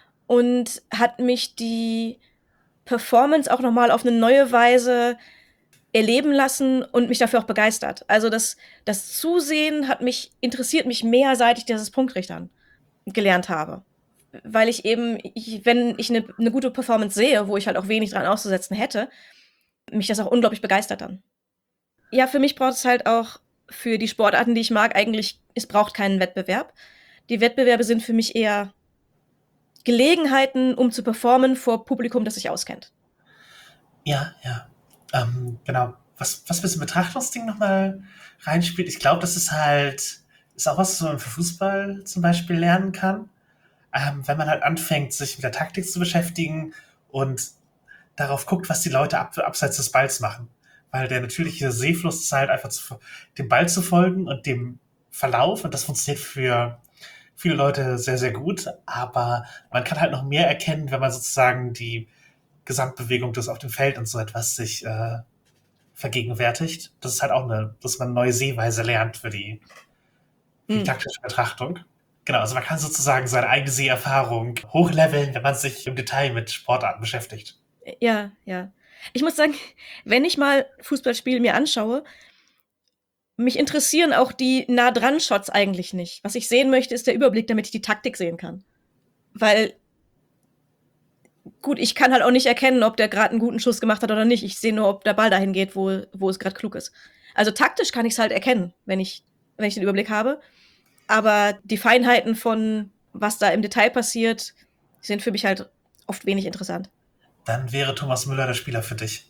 und hat mich die Performance auch nochmal auf eine neue Weise erleben lassen und mich dafür auch begeistert. Also das, das Zusehen hat mich, interessiert mich mehr, seit ich dieses Punktrichtern gelernt habe. Weil ich eben, ich, wenn ich eine, eine gute Performance sehe, wo ich halt auch wenig dran auszusetzen hätte, mich das auch unglaublich begeistert dann. Ja, für mich braucht es halt auch für die Sportarten, die ich mag, eigentlich, es braucht keinen Wettbewerb. Die Wettbewerbe sind für mich eher Gelegenheiten, um zu performen vor Publikum, das sich auskennt. Ja, ja. Ähm, genau. Was, was mit dem Betrachtungsding nochmal reinspielt, ich glaube, das ist halt, ist auch was, was man für Fußball zum Beispiel lernen kann. Ähm, wenn man halt anfängt, sich mit der Taktik zu beschäftigen und darauf guckt, was die Leute ab, abseits des Balls machen. Weil der natürliche Sehfluss ist halt einfach zu, dem Ball zu folgen und dem Verlauf, und das funktioniert für viele Leute sehr, sehr gut, aber man kann halt noch mehr erkennen, wenn man sozusagen die Gesamtbewegung des auf dem Feld und so etwas sich äh, vergegenwärtigt. Das ist halt auch eine, dass man eine neue Sehweise lernt für die, für die Hm. taktische Betrachtung. Genau, also man kann sozusagen seine eigene Seherfahrung hochleveln, wenn man sich im Detail mit Sportarten beschäftigt. Ja, ja. Ich muss sagen, wenn ich mal Fußballspiele mir anschaue, mich interessieren auch die Nah-Dran-Shots eigentlich nicht. Was ich sehen möchte, ist der Überblick, damit ich die Taktik sehen kann. Weil, gut, ich kann halt auch nicht erkennen, ob der gerade einen guten Schuss gemacht hat oder nicht. Ich sehe nur, ob der Ball dahin geht, wo, wo es gerade klug ist. Also taktisch kann ich es halt erkennen, wenn ich, wenn ich den Überblick habe. Aber die Feinheiten von, was da im Detail passiert, sind für mich halt oft wenig interessant. Dann wäre Thomas Müller der Spieler für dich.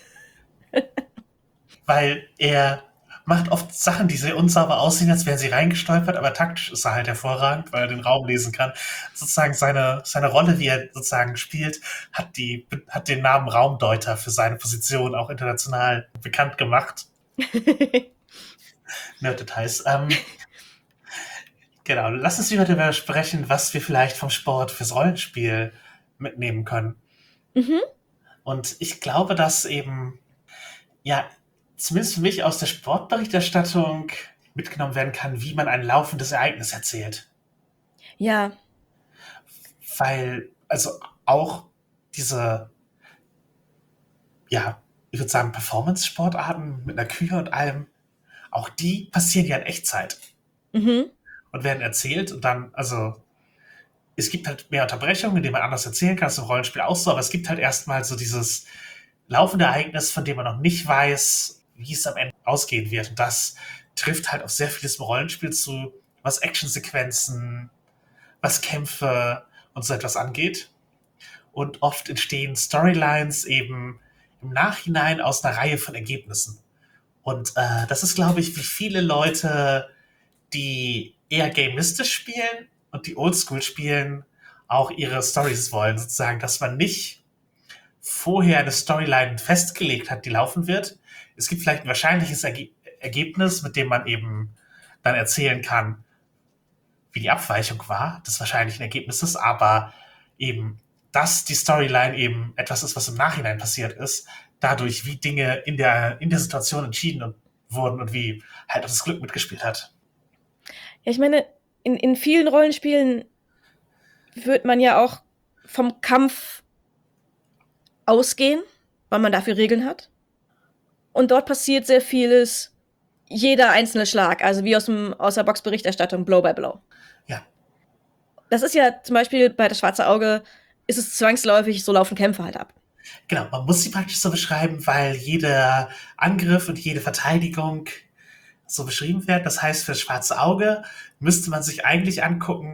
Weil er macht oft Sachen, die sehr unsauber aussehen, als wären sie reingestolpert, aber taktisch ist er halt hervorragend, weil er den Raum lesen kann. Sozusagen seine, seine Rolle, wie er sozusagen spielt, hat, die, hat den Namen Raumdeuter für seine Position auch international bekannt gemacht. Mehr Details. Ähm, genau, lass uns lieber darüber sprechen, was wir vielleicht vom Sport fürs Rollenspiel mitnehmen können. Mhm. Und ich glaube, dass eben, ja, zumindest für mich aus der Sportberichterstattung mitgenommen werden kann, wie man ein laufendes Ereignis erzählt. Ja. Weil, also auch diese, ja, ich würde sagen, Performance-Sportarten mit einer Kühe und allem, auch die passieren ja in Echtzeit. Mhm. Und werden erzählt und dann, also, es gibt halt mehr Unterbrechungen, in denen man anders erzählen kann, das ist im Rollenspiel auch so, aber es gibt halt erstmal so dieses laufende Ereignis, von dem man noch nicht weiß, wie es am Ende ausgehen wird. Und das trifft halt auf sehr vieles im Rollenspiel zu, was Actionsequenzen, was Kämpfe und so etwas angeht. Und oft entstehen Storylines eben im Nachhinein aus einer Reihe von Ergebnissen. Und äh, das ist, glaube ich, wie viele Leute, die eher gameistisch spielen und die Oldschool spielen, auch ihre Storys wollen, sozusagen, dass man nicht vorher eine Storyline festgelegt hat, die laufen wird. Es gibt vielleicht ein wahrscheinliches Erge- Ergebnis, mit dem man eben dann erzählen kann, wie die Abweichung war des wahrscheinlichen Ergebnisses, aber eben, dass die Storyline eben etwas ist, was im Nachhinein passiert ist, dadurch, wie Dinge in der, in der Situation entschieden wurden und wie halt auch das Glück mitgespielt hat. Ja, ich meine, in, in vielen Rollenspielen wird man ja auch vom Kampf ausgehen, weil man dafür Regeln hat. Und dort passiert sehr vieles, jeder einzelne Schlag, also wie aus, dem, aus der Boxberichterstattung, Blow by Blow. Ja. Das ist ja zum Beispiel bei Das Schwarze Auge, ist es zwangsläufig, so laufen Kämpfe halt ab. Genau, man muss sie praktisch so beschreiben, weil jeder Angriff und jede Verteidigung so beschrieben wird. Das heißt, für Das Schwarze Auge müsste man sich eigentlich angucken,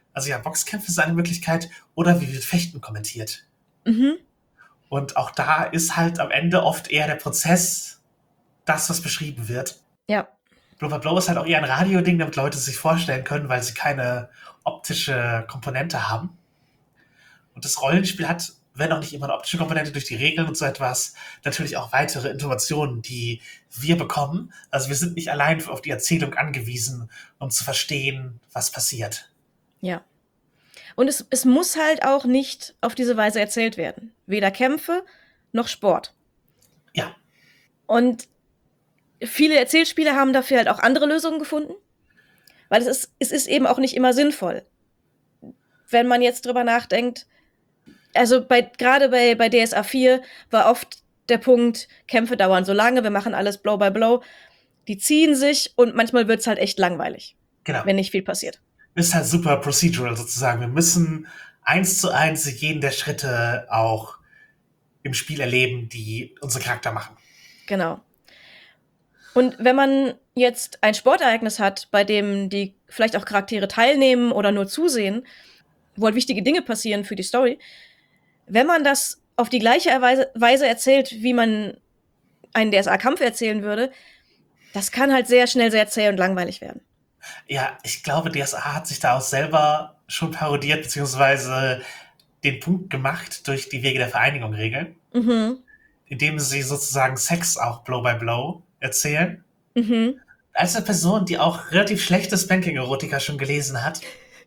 Also ja, Boxkämpfe ist eine Möglichkeit oder wie wird Fechten kommentiert. Mhm. Und auch da ist halt am Ende oft eher der Prozess das, was beschrieben wird. Ja. Blow by Blow ist halt auch eher ein Radio-Ding, damit Leute sich vorstellen können, weil sie keine optische Komponente haben. Und das Rollenspiel hat, wenn auch nicht immer eine optische Komponente durch die Regeln und so etwas, natürlich auch weitere Informationen, die wir bekommen. Also wir sind nicht allein auf die Erzählung angewiesen, um zu verstehen, was passiert. Ja. Und es, es muss halt auch nicht auf diese Weise erzählt werden. Weder Kämpfe noch Sport. Ja. Und viele Erzählspiele haben dafür halt auch andere Lösungen gefunden. Weil es ist, es ist eben auch nicht immer sinnvoll. Wenn man jetzt drüber nachdenkt, also bei, gerade bei, bei D S A vier war oft der Punkt, Kämpfe dauern so lange, wir machen alles Blow by Blow. Die ziehen sich und manchmal wird es halt echt langweilig, Genau. wenn nicht viel passiert. Ist halt super procedural sozusagen. Wir müssen eins zu eins jeden der Schritte auch im Spiel erleben, die unsere Charakter machen. Genau. Und wenn man jetzt ein Sportereignis hat, bei dem die vielleicht auch Charaktere teilnehmen oder nur zusehen, wo halt wichtige Dinge passieren für die Story, wenn man das auf die gleiche Weise, Weise erzählt, wie man einen D S A-Kampf erzählen würde, das kann halt sehr schnell sehr zäh und langweilig werden. Ja, ich glaube, D S A hat sich da auch selber schon parodiert, beziehungsweise den Punkt gemacht durch die Wege der Vereinigung regeln, Mhm. indem sie sozusagen Sex auch Blow by Blow erzählen. Mhm. Als eine Person, die auch relativ schlechte Spanking-Erotika schon gelesen hat,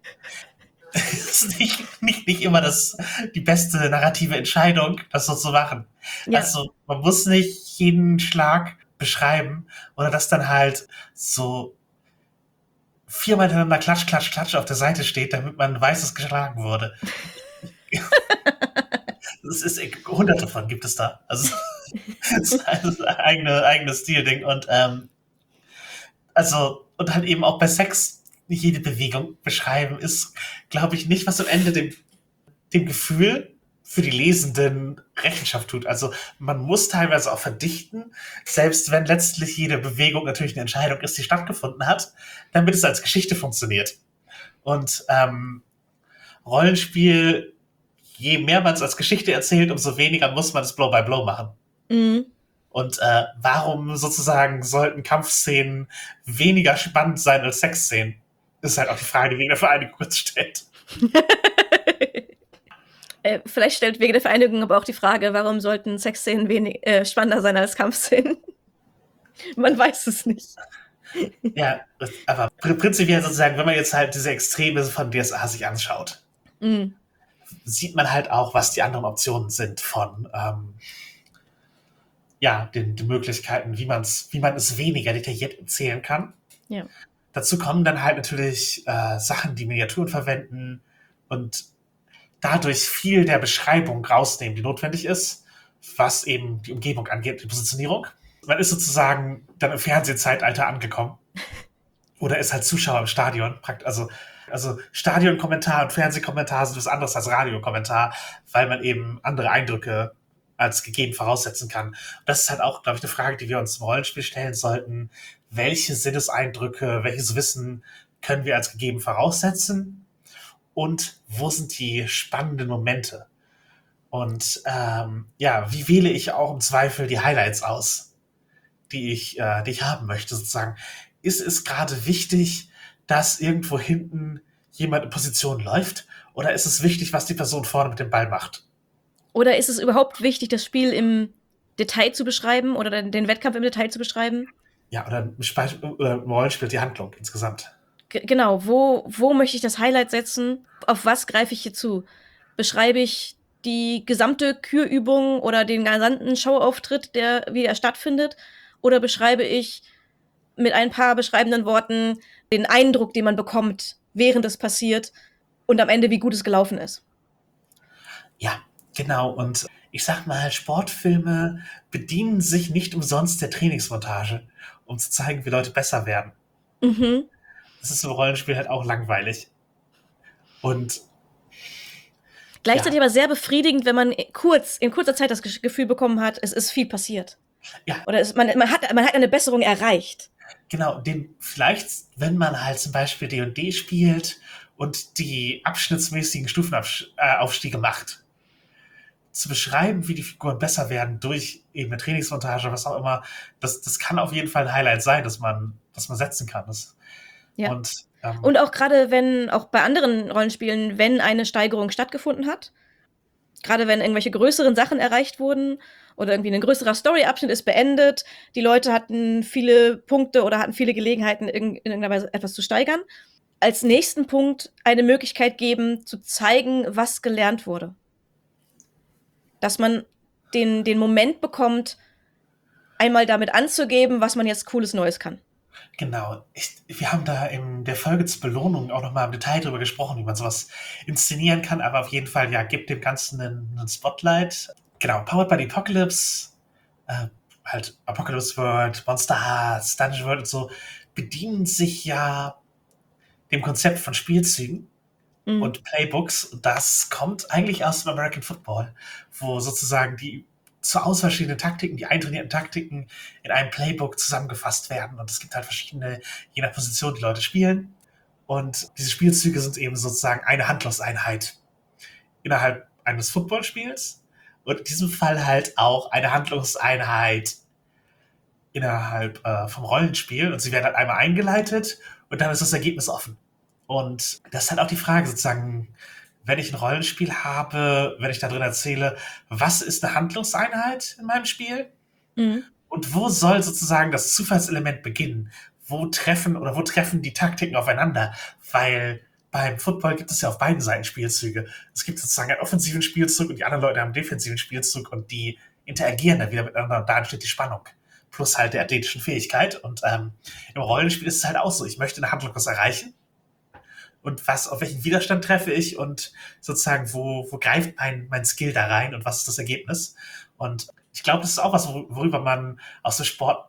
ist nicht, nicht, nicht immer das, die beste narrative Entscheidung, das so zu machen. Ja. Also man muss nicht jeden Schlag beschreiben oder das dann halt so viermal hintereinander klatsch, klatsch, klatsch auf der Seite steht, damit man weiß, dass geschlagen wurde. Das ist hunderte von gibt es da. Also das ist ein eigene, eigenes Stil-Ding. Und ähm, also, und halt eben auch bei Sex nicht jede Bewegung beschreiben, ist, glaube ich, nicht, was am Ende dem, dem Gefühl für die Lesenden Rechenschaft tut. Also man muss teilweise auch verdichten, selbst wenn letztlich jede Bewegung natürlich eine Entscheidung ist, die stattgefunden hat, damit es als Geschichte funktioniert. Und ähm, Rollenspiel, je mehr man es als Geschichte erzählt, umso weniger muss man es Blow by Blow machen. Mhm. Und äh, warum sozusagen sollten Kampfszenen weniger spannend sein als Sexszenen? Ist halt auch die Frage, die wegen der Vereinigung kurz stellt. äh, vielleicht stellt wegen der Vereinigung aber auch die Frage, warum sollten Sexszenen wenig, äh, spannender sein als Kampfszenen? Man weiß es nicht. Ja, aber prinzipiell sozusagen, wenn man jetzt halt diese Extreme von D S A sich anschaut, Mhm. sieht man halt auch, was die anderen Optionen sind von ähm, ja, den, den Möglichkeiten, wie, man's, wie man es weniger detailliert erzählen kann. Ja. Dazu kommen dann halt natürlich äh, Sachen, die Miniaturen verwenden und dadurch viel der Beschreibung rausnehmen, die notwendig ist, was eben die Umgebung angeht, die Positionierung. Man ist sozusagen dann im Fernsehzeitalter angekommen oder ist halt Zuschauer im Stadion. Also, also Stadionkommentar und Fernsehkommentar sind was anderes als Radiokommentar, weil man eben andere Eindrücke als gegeben voraussetzen kann. Und das ist halt auch, glaube ich, eine Frage, die wir uns im Rollenspiel stellen sollten. Welche Sinneseindrücke, welches Wissen können wir als gegeben voraussetzen? Und wo sind die spannenden Momente? Und ähm, ja, wie wähle ich auch im Zweifel die Highlights aus, die ich, äh, die ich haben möchte, sozusagen? Ist es gerade wichtig, dass irgendwo hinten jemand in Position läuft? Oder ist es wichtig, was die Person vorne mit dem Ball macht? Oder ist es überhaupt wichtig, das Spiel im Detail zu beschreiben oder den, den Wettkampf im Detail zu beschreiben? Ja, oder im, Spe- oder im Rollenspiel die Handlung insgesamt. G- genau, wo, wo möchte ich das Highlight setzen? Auf was greife ich hier zu? Beschreibe ich die gesamte Kürübung oder den gesamten Showauftritt, der wie er stattfindet? Oder beschreibe ich mit ein paar beschreibenden Worten den Eindruck, den man bekommt, während es passiert und am Ende, wie gut es gelaufen ist? Ja, genau. Und ich sag mal, Sportfilme bedienen sich nicht umsonst der Trainingsmontage, um zu zeigen, wie Leute besser werden. Mhm. Das ist im Rollenspiel halt auch langweilig. Und Gleichzeitig ja. aber sehr befriedigend, wenn man kurz, in kurzer Zeit das Gefühl bekommen hat, es ist viel passiert. Ja. Oder es, man, man, hat, man hat eine Besserung erreicht. Genau, den vielleicht, wenn man halt zum Beispiel D und D spielt und die abschnittsmäßigen Stufenaufstiege macht. Zu beschreiben, wie die Figuren besser werden durch eben eine Trainingsmontage, was auch immer, das, das kann auf jeden Fall ein Highlight sein, dass man, dass man setzen kann. Das, Ja. Und, ähm, Und auch gerade wenn, auch bei anderen Rollenspielen, wenn eine Steigerung stattgefunden hat, gerade wenn irgendwelche größeren Sachen erreicht wurden oder irgendwie ein größerer Story-Abschnitt ist beendet, die Leute hatten viele Punkte oder hatten viele Gelegenheiten, in, in irgendeiner Weise etwas zu steigern, als nächsten Punkt eine Möglichkeit geben, zu zeigen, was gelernt wurde. Dass man den, den Moment bekommt, einmal damit anzugeben, was man jetzt Cooles Neues kann. Genau. Ich, wir haben da in der Folge zur Belohnung auch nochmal im Detail drüber gesprochen, wie man sowas inszenieren kann, aber auf jeden Fall, ja, gibt dem Ganzen einen, einen Spotlight. Genau, Powered by the Apocalypse, äh, halt Apocalypse World, Monster Hearts, Dungeon World und so, bedienen sich ja dem Konzept von Spielzügen Mhm. und Playbooks. Das kommt eigentlich aus dem American Football, wo sozusagen die zur Auswahl stehenden Taktiken, die eintrainierten Taktiken in einem Playbook zusammengefasst werden. Und es gibt halt verschiedene, je nach Position, die Leute spielen. Und diese Spielzüge sind eben sozusagen eine Handlungseinheit innerhalb eines Footballspiels. Und in diesem Fall halt auch eine Handlungseinheit innerhalb äh, vom Rollenspiel. Und sie werden halt einmal eingeleitet und dann ist das Ergebnis offen. Und das ist halt auch die Frage sozusagen, wenn ich ein Rollenspiel habe, wenn ich da drin erzähle, was ist eine Handlungseinheit in meinem Spiel? Mhm. Und wo soll sozusagen das Zufallselement beginnen? Wo treffen oder wo treffen die Taktiken aufeinander? Weil beim Football gibt es ja auf beiden Seiten Spielzüge. Es gibt sozusagen einen offensiven Spielzug und die anderen Leute haben einen defensiven Spielzug und die interagieren dann wieder miteinander und da entsteht die Spannung. Plus halt der athletischen Fähigkeit. Und ähm, im Rollenspiel ist es halt auch so. Ich möchte eine Handlung was erreichen. Und was, auf welchen Widerstand treffe ich und sozusagen, wo, wo greift mein, mein Skill da rein und was ist das Ergebnis? Und ich glaube, das ist auch was, worüber man aus dem Sport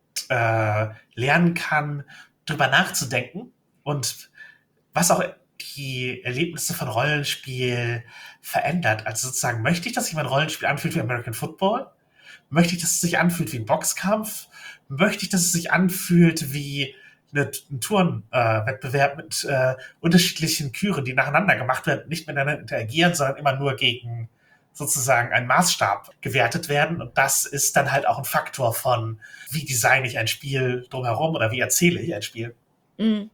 äh, lernen kann, drüber nachzudenken und was auch die Erlebnisse von Rollenspiel verändert. Also sozusagen, möchte ich, dass sich mein Rollenspiel anfühlt wie American Football? Möchte ich, dass es sich anfühlt wie ein Boxkampf? Möchte ich, dass es sich anfühlt wie eine, ein Turnwettbewerb äh, mit äh, unterschiedlichen Küren, die nacheinander gemacht werden, nicht miteinander interagieren, sondern immer nur gegen sozusagen einen Maßstab gewertet werden. Und das ist dann halt auch ein Faktor von, wie designe ich ein Spiel drumherum oder wie erzähle ich ein Spiel. Mhm.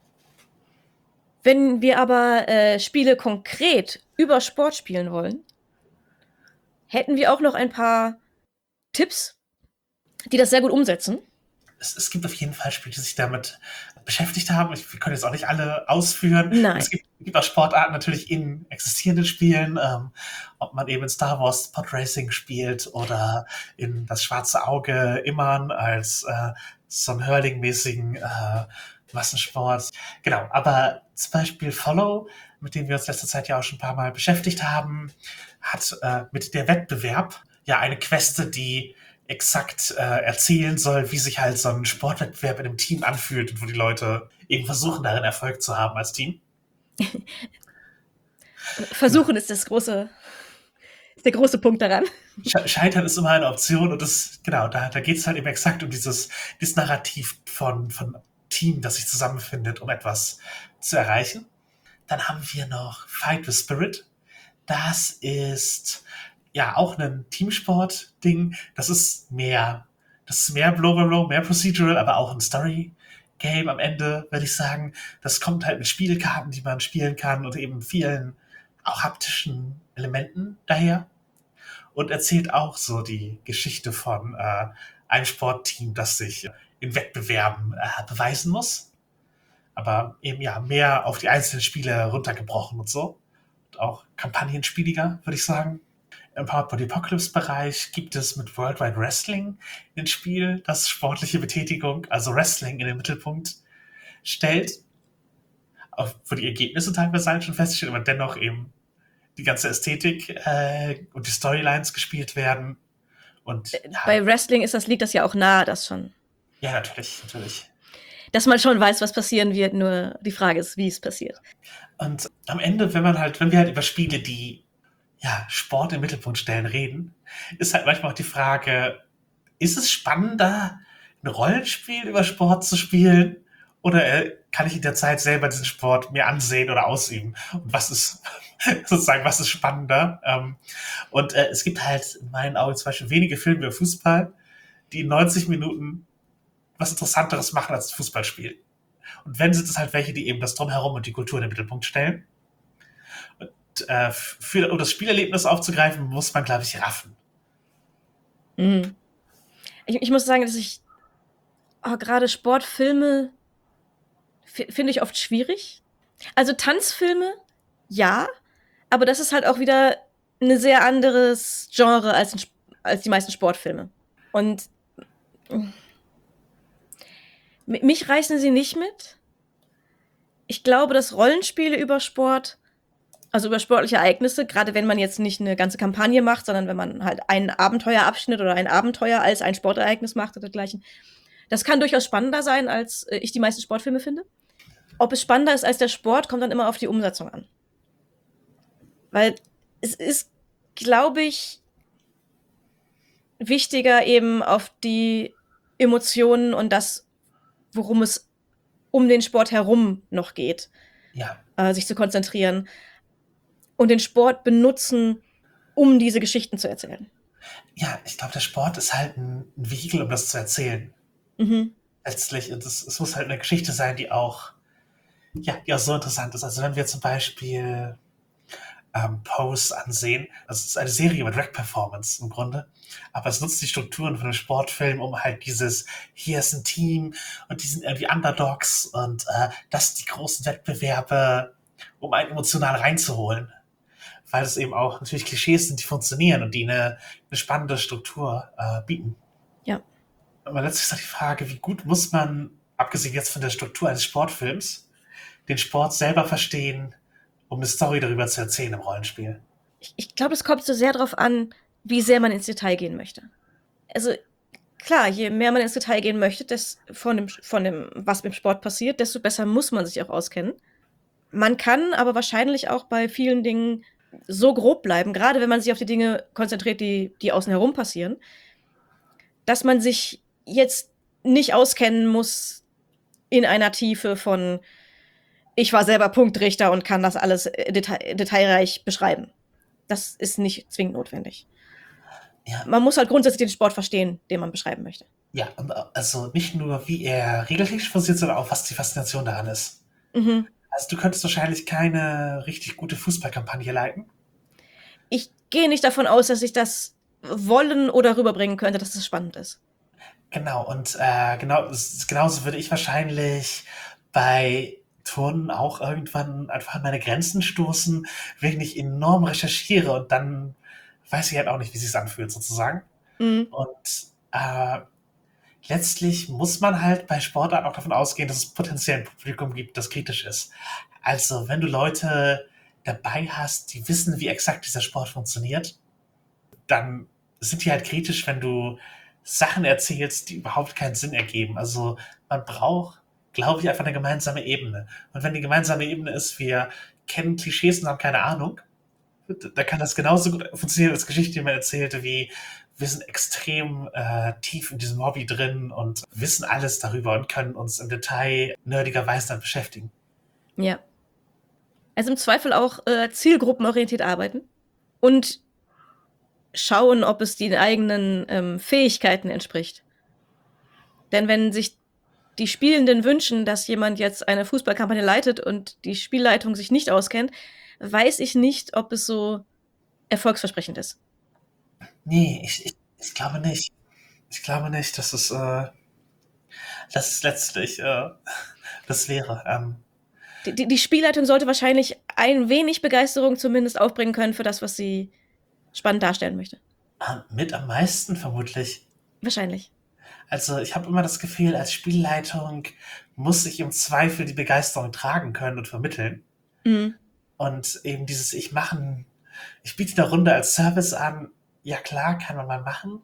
Wenn wir aber äh, Spiele konkret über Sport spielen wollen, hätten wir auch noch ein paar Tipps, die das sehr gut umsetzen. Es, es gibt auf jeden Fall Spiele, die sich damit beschäftigt haben. Ich, wir können jetzt auch nicht alle ausführen. Nein. Es gibt, gibt auch Sportarten natürlich in existierenden Spielen, ähm, ob man eben in Star Wars Pod Racing spielt oder in das Schwarze Auge Immern als äh, so einen Hurling-mäßigen äh, Massensport. Genau, aber zum Beispiel Follow, mit dem wir uns letzte Zeit ja auch schon ein paar Mal beschäftigt haben, hat äh, mit der Wettbewerb ja eine Queste, die exakt äh, erzählen soll, wie sich halt so ein Sportwettbewerb in einem Team anfühlt und wo die Leute eben versuchen, darin Erfolg zu haben als Team. Versuchen ist das große, ist der große Punkt daran. Scheitern ist immer eine Option und das, genau, da, da geht es halt eben exakt um dieses, dieses Narrativ von, von Team, das sich zusammenfindet, um etwas zu erreichen. Dann haben wir noch Fight with Spirit. Das ist ja auch ein Teamsport-Ding. Das ist mehr, das ist mehr Blow by Blow, mehr Procedural, aber auch ein Story-Game am Ende, würde ich sagen. Das kommt halt mit Spielkarten, die man spielen kann und eben vielen auch haptischen Elementen daher. Und erzählt auch so die Geschichte von äh, einem Sportteam, das sich in Wettbewerben äh, beweisen muss. Aber eben ja mehr auf die einzelnen Spiele runtergebrochen und so. Und auch kampagnenspieliger, würde ich sagen. Im Powered by the Apocalypse-Bereich gibt es mit Worldwide Wrestling ein Spiel, das sportliche Betätigung, also Wrestling in den Mittelpunkt stellt. Auch wo die Ergebnisse teilweise halt schon feststehen, aber dennoch eben die ganze Ästhetik äh, und die Storylines gespielt werden. Und ja, Bei Wrestling ist das, liegt das ja auch nahe, das schon. ja, natürlich, natürlich. Dass man schon weiß, was passieren wird, nur die Frage ist, wie es passiert. Und am Ende, wenn man halt, wenn wir halt über Spiele, die ja, Sport im Mittelpunkt stellen, reden, ist halt manchmal auch die Frage, ist es spannender, ein Rollenspiel über Sport zu spielen oder äh, kann ich in der Zeit selber diesen Sport mir ansehen oder ausüben? Und was ist sozusagen, was ist spannender? Ähm, und äh, es gibt halt in meinen Augen zum Beispiel wenige Filme über Fußball, die in neunzig Minuten was Interessanteres machen als das Fußballspiel. Und wenn, sind es halt welche, die eben das Drumherum und die Kultur in den Mittelpunkt stellen. Und äh, für, um das Spielerlebnis aufzugreifen, muss man, glaube ich, raffen. Mhm. Ich, ich muss sagen, dass ich oh, gerade Sportfilme f- finde ich oft schwierig. Also Tanzfilme, ja, aber das ist halt auch wieder ein sehr anderes Genre als, ein, Sp- als die meisten Sportfilme. Und mm, mi- mich reißen sie nicht mit. Ich glaube, dass Rollenspiele über Sport, also über sportliche Ereignisse, gerade wenn man jetzt nicht eine ganze Kampagne macht, sondern wenn man halt einen Abenteuerabschnitt oder ein Abenteuer als ein Sportereignis macht oder dergleichen, das kann durchaus spannender sein, als äh, ich die meisten Sportfilme finde. Ob es spannender ist als der Sport, kommt dann immer auf die Umsetzung an. Weil es ist, glaube ich, wichtiger eben auf die Emotionen und das, worum es um den Sport herum noch geht, Ja, äh, sich zu konzentrieren und den Sport benutzen, um diese Geschichten zu erzählen. ja, ich glaube, der Sport ist halt ein, ein Vehikel, um das zu erzählen. Mhm. Letztlich, und es, es muss halt eine Geschichte sein, die auch, ja, die auch so interessant ist. Also wenn wir zum Beispiel ähm, Pose ansehen, das ist eine Serie über Drag-Performance im Grunde, aber es nutzt die Strukturen von einem Sportfilm, um halt dieses, hier ist ein Team und die sind irgendwie Underdogs und äh, das sind die großen Wettbewerbe, um einen emotional reinzuholen. Weil es eben auch natürlich Klischees sind, die funktionieren und die eine, eine spannende Struktur äh, bieten. Ja. Aber letztlich ist auch die Frage, wie gut muss man, abgesehen jetzt von der Struktur eines Sportfilms, den Sport selber verstehen, um eine Story darüber zu erzählen im Rollenspiel? Ich, ich glaube, es kommt so sehr darauf an, wie sehr man ins Detail gehen möchte. Also klar, je mehr man ins Detail gehen möchte, des, von, dem, von dem, was im Sport passiert, desto besser muss man sich auch auskennen. Man kann aber wahrscheinlich auch bei vielen Dingen so grob bleiben, gerade wenn man sich auf die Dinge konzentriert, die, die außen herum passieren, dass man sich jetzt nicht auskennen muss in einer Tiefe von, ich war selber Punktrichter und kann das alles deta- detailreich beschreiben. Das ist nicht zwingend notwendig. Ja, Man muss halt grundsätzlich den Sport verstehen, den man beschreiben möchte. ja, und äh, also nicht nur, wie er regeltechnisch funktioniert, sondern auch, was die Faszination daran ist. Mhm. Also du könntest wahrscheinlich keine richtig gute Fußballkampagne leiten. Ich gehe nicht davon aus, dass ich das wollen oder rüberbringen könnte, dass es spannend ist. Genau, und äh, genau, das ist- genauso würde ich wahrscheinlich bei Turnen auch irgendwann einfach an meine Grenzen stoßen, wenn ich enorm recherchiere und dann weiß ich halt auch nicht, wie es sich anfühlt, sozusagen. Mhm. Und äh, letztlich muss man halt bei Sportarten auch davon ausgehen, dass es potenziell ein Publikum gibt, das kritisch ist. Also, wenn du Leute dabei hast, die wissen, wie exakt dieser Sport funktioniert, dann sind die halt kritisch, wenn du Sachen erzählst, die überhaupt keinen Sinn ergeben. Also man braucht, glaube ich, einfach eine gemeinsame Ebene. Und wenn die gemeinsame Ebene ist, wir kennen Klischees und haben keine Ahnung, da kann das genauso gut funktionieren als Geschichte, die man erzählte, wie wir sind extrem äh, tief in diesem Hobby drin und wissen alles darüber und können uns im Detail nerdigerweise damit beschäftigen. Ja. Also im Zweifel auch äh, zielgruppenorientiert arbeiten und schauen, ob es den eigenen ähm, Fähigkeiten entspricht. Denn wenn sich die Spielenden wünschen, dass jemand jetzt eine Fußballkampagne leitet und die Spielleitung sich nicht auskennt, weiß ich nicht, ob es so erfolgsversprechend ist. Nee, ich, ich, ich glaube nicht. Ich glaube nicht, dass es, äh, dass es letztlich äh, das wäre. Ähm, Die, die, die Spielleitung sollte wahrscheinlich ein wenig Begeisterung zumindest aufbringen können für das, was sie spannend darstellen möchte. äh, mit am meisten vermutlich. Wahrscheinlich. Also ich habe immer das Gefühl, als Spielleitung muss ich im Zweifel die Begeisterung tragen können und vermitteln. Mhm. Und eben dieses Ich machen, ich biete eine Runde als Service an, ja klar, kann man mal machen,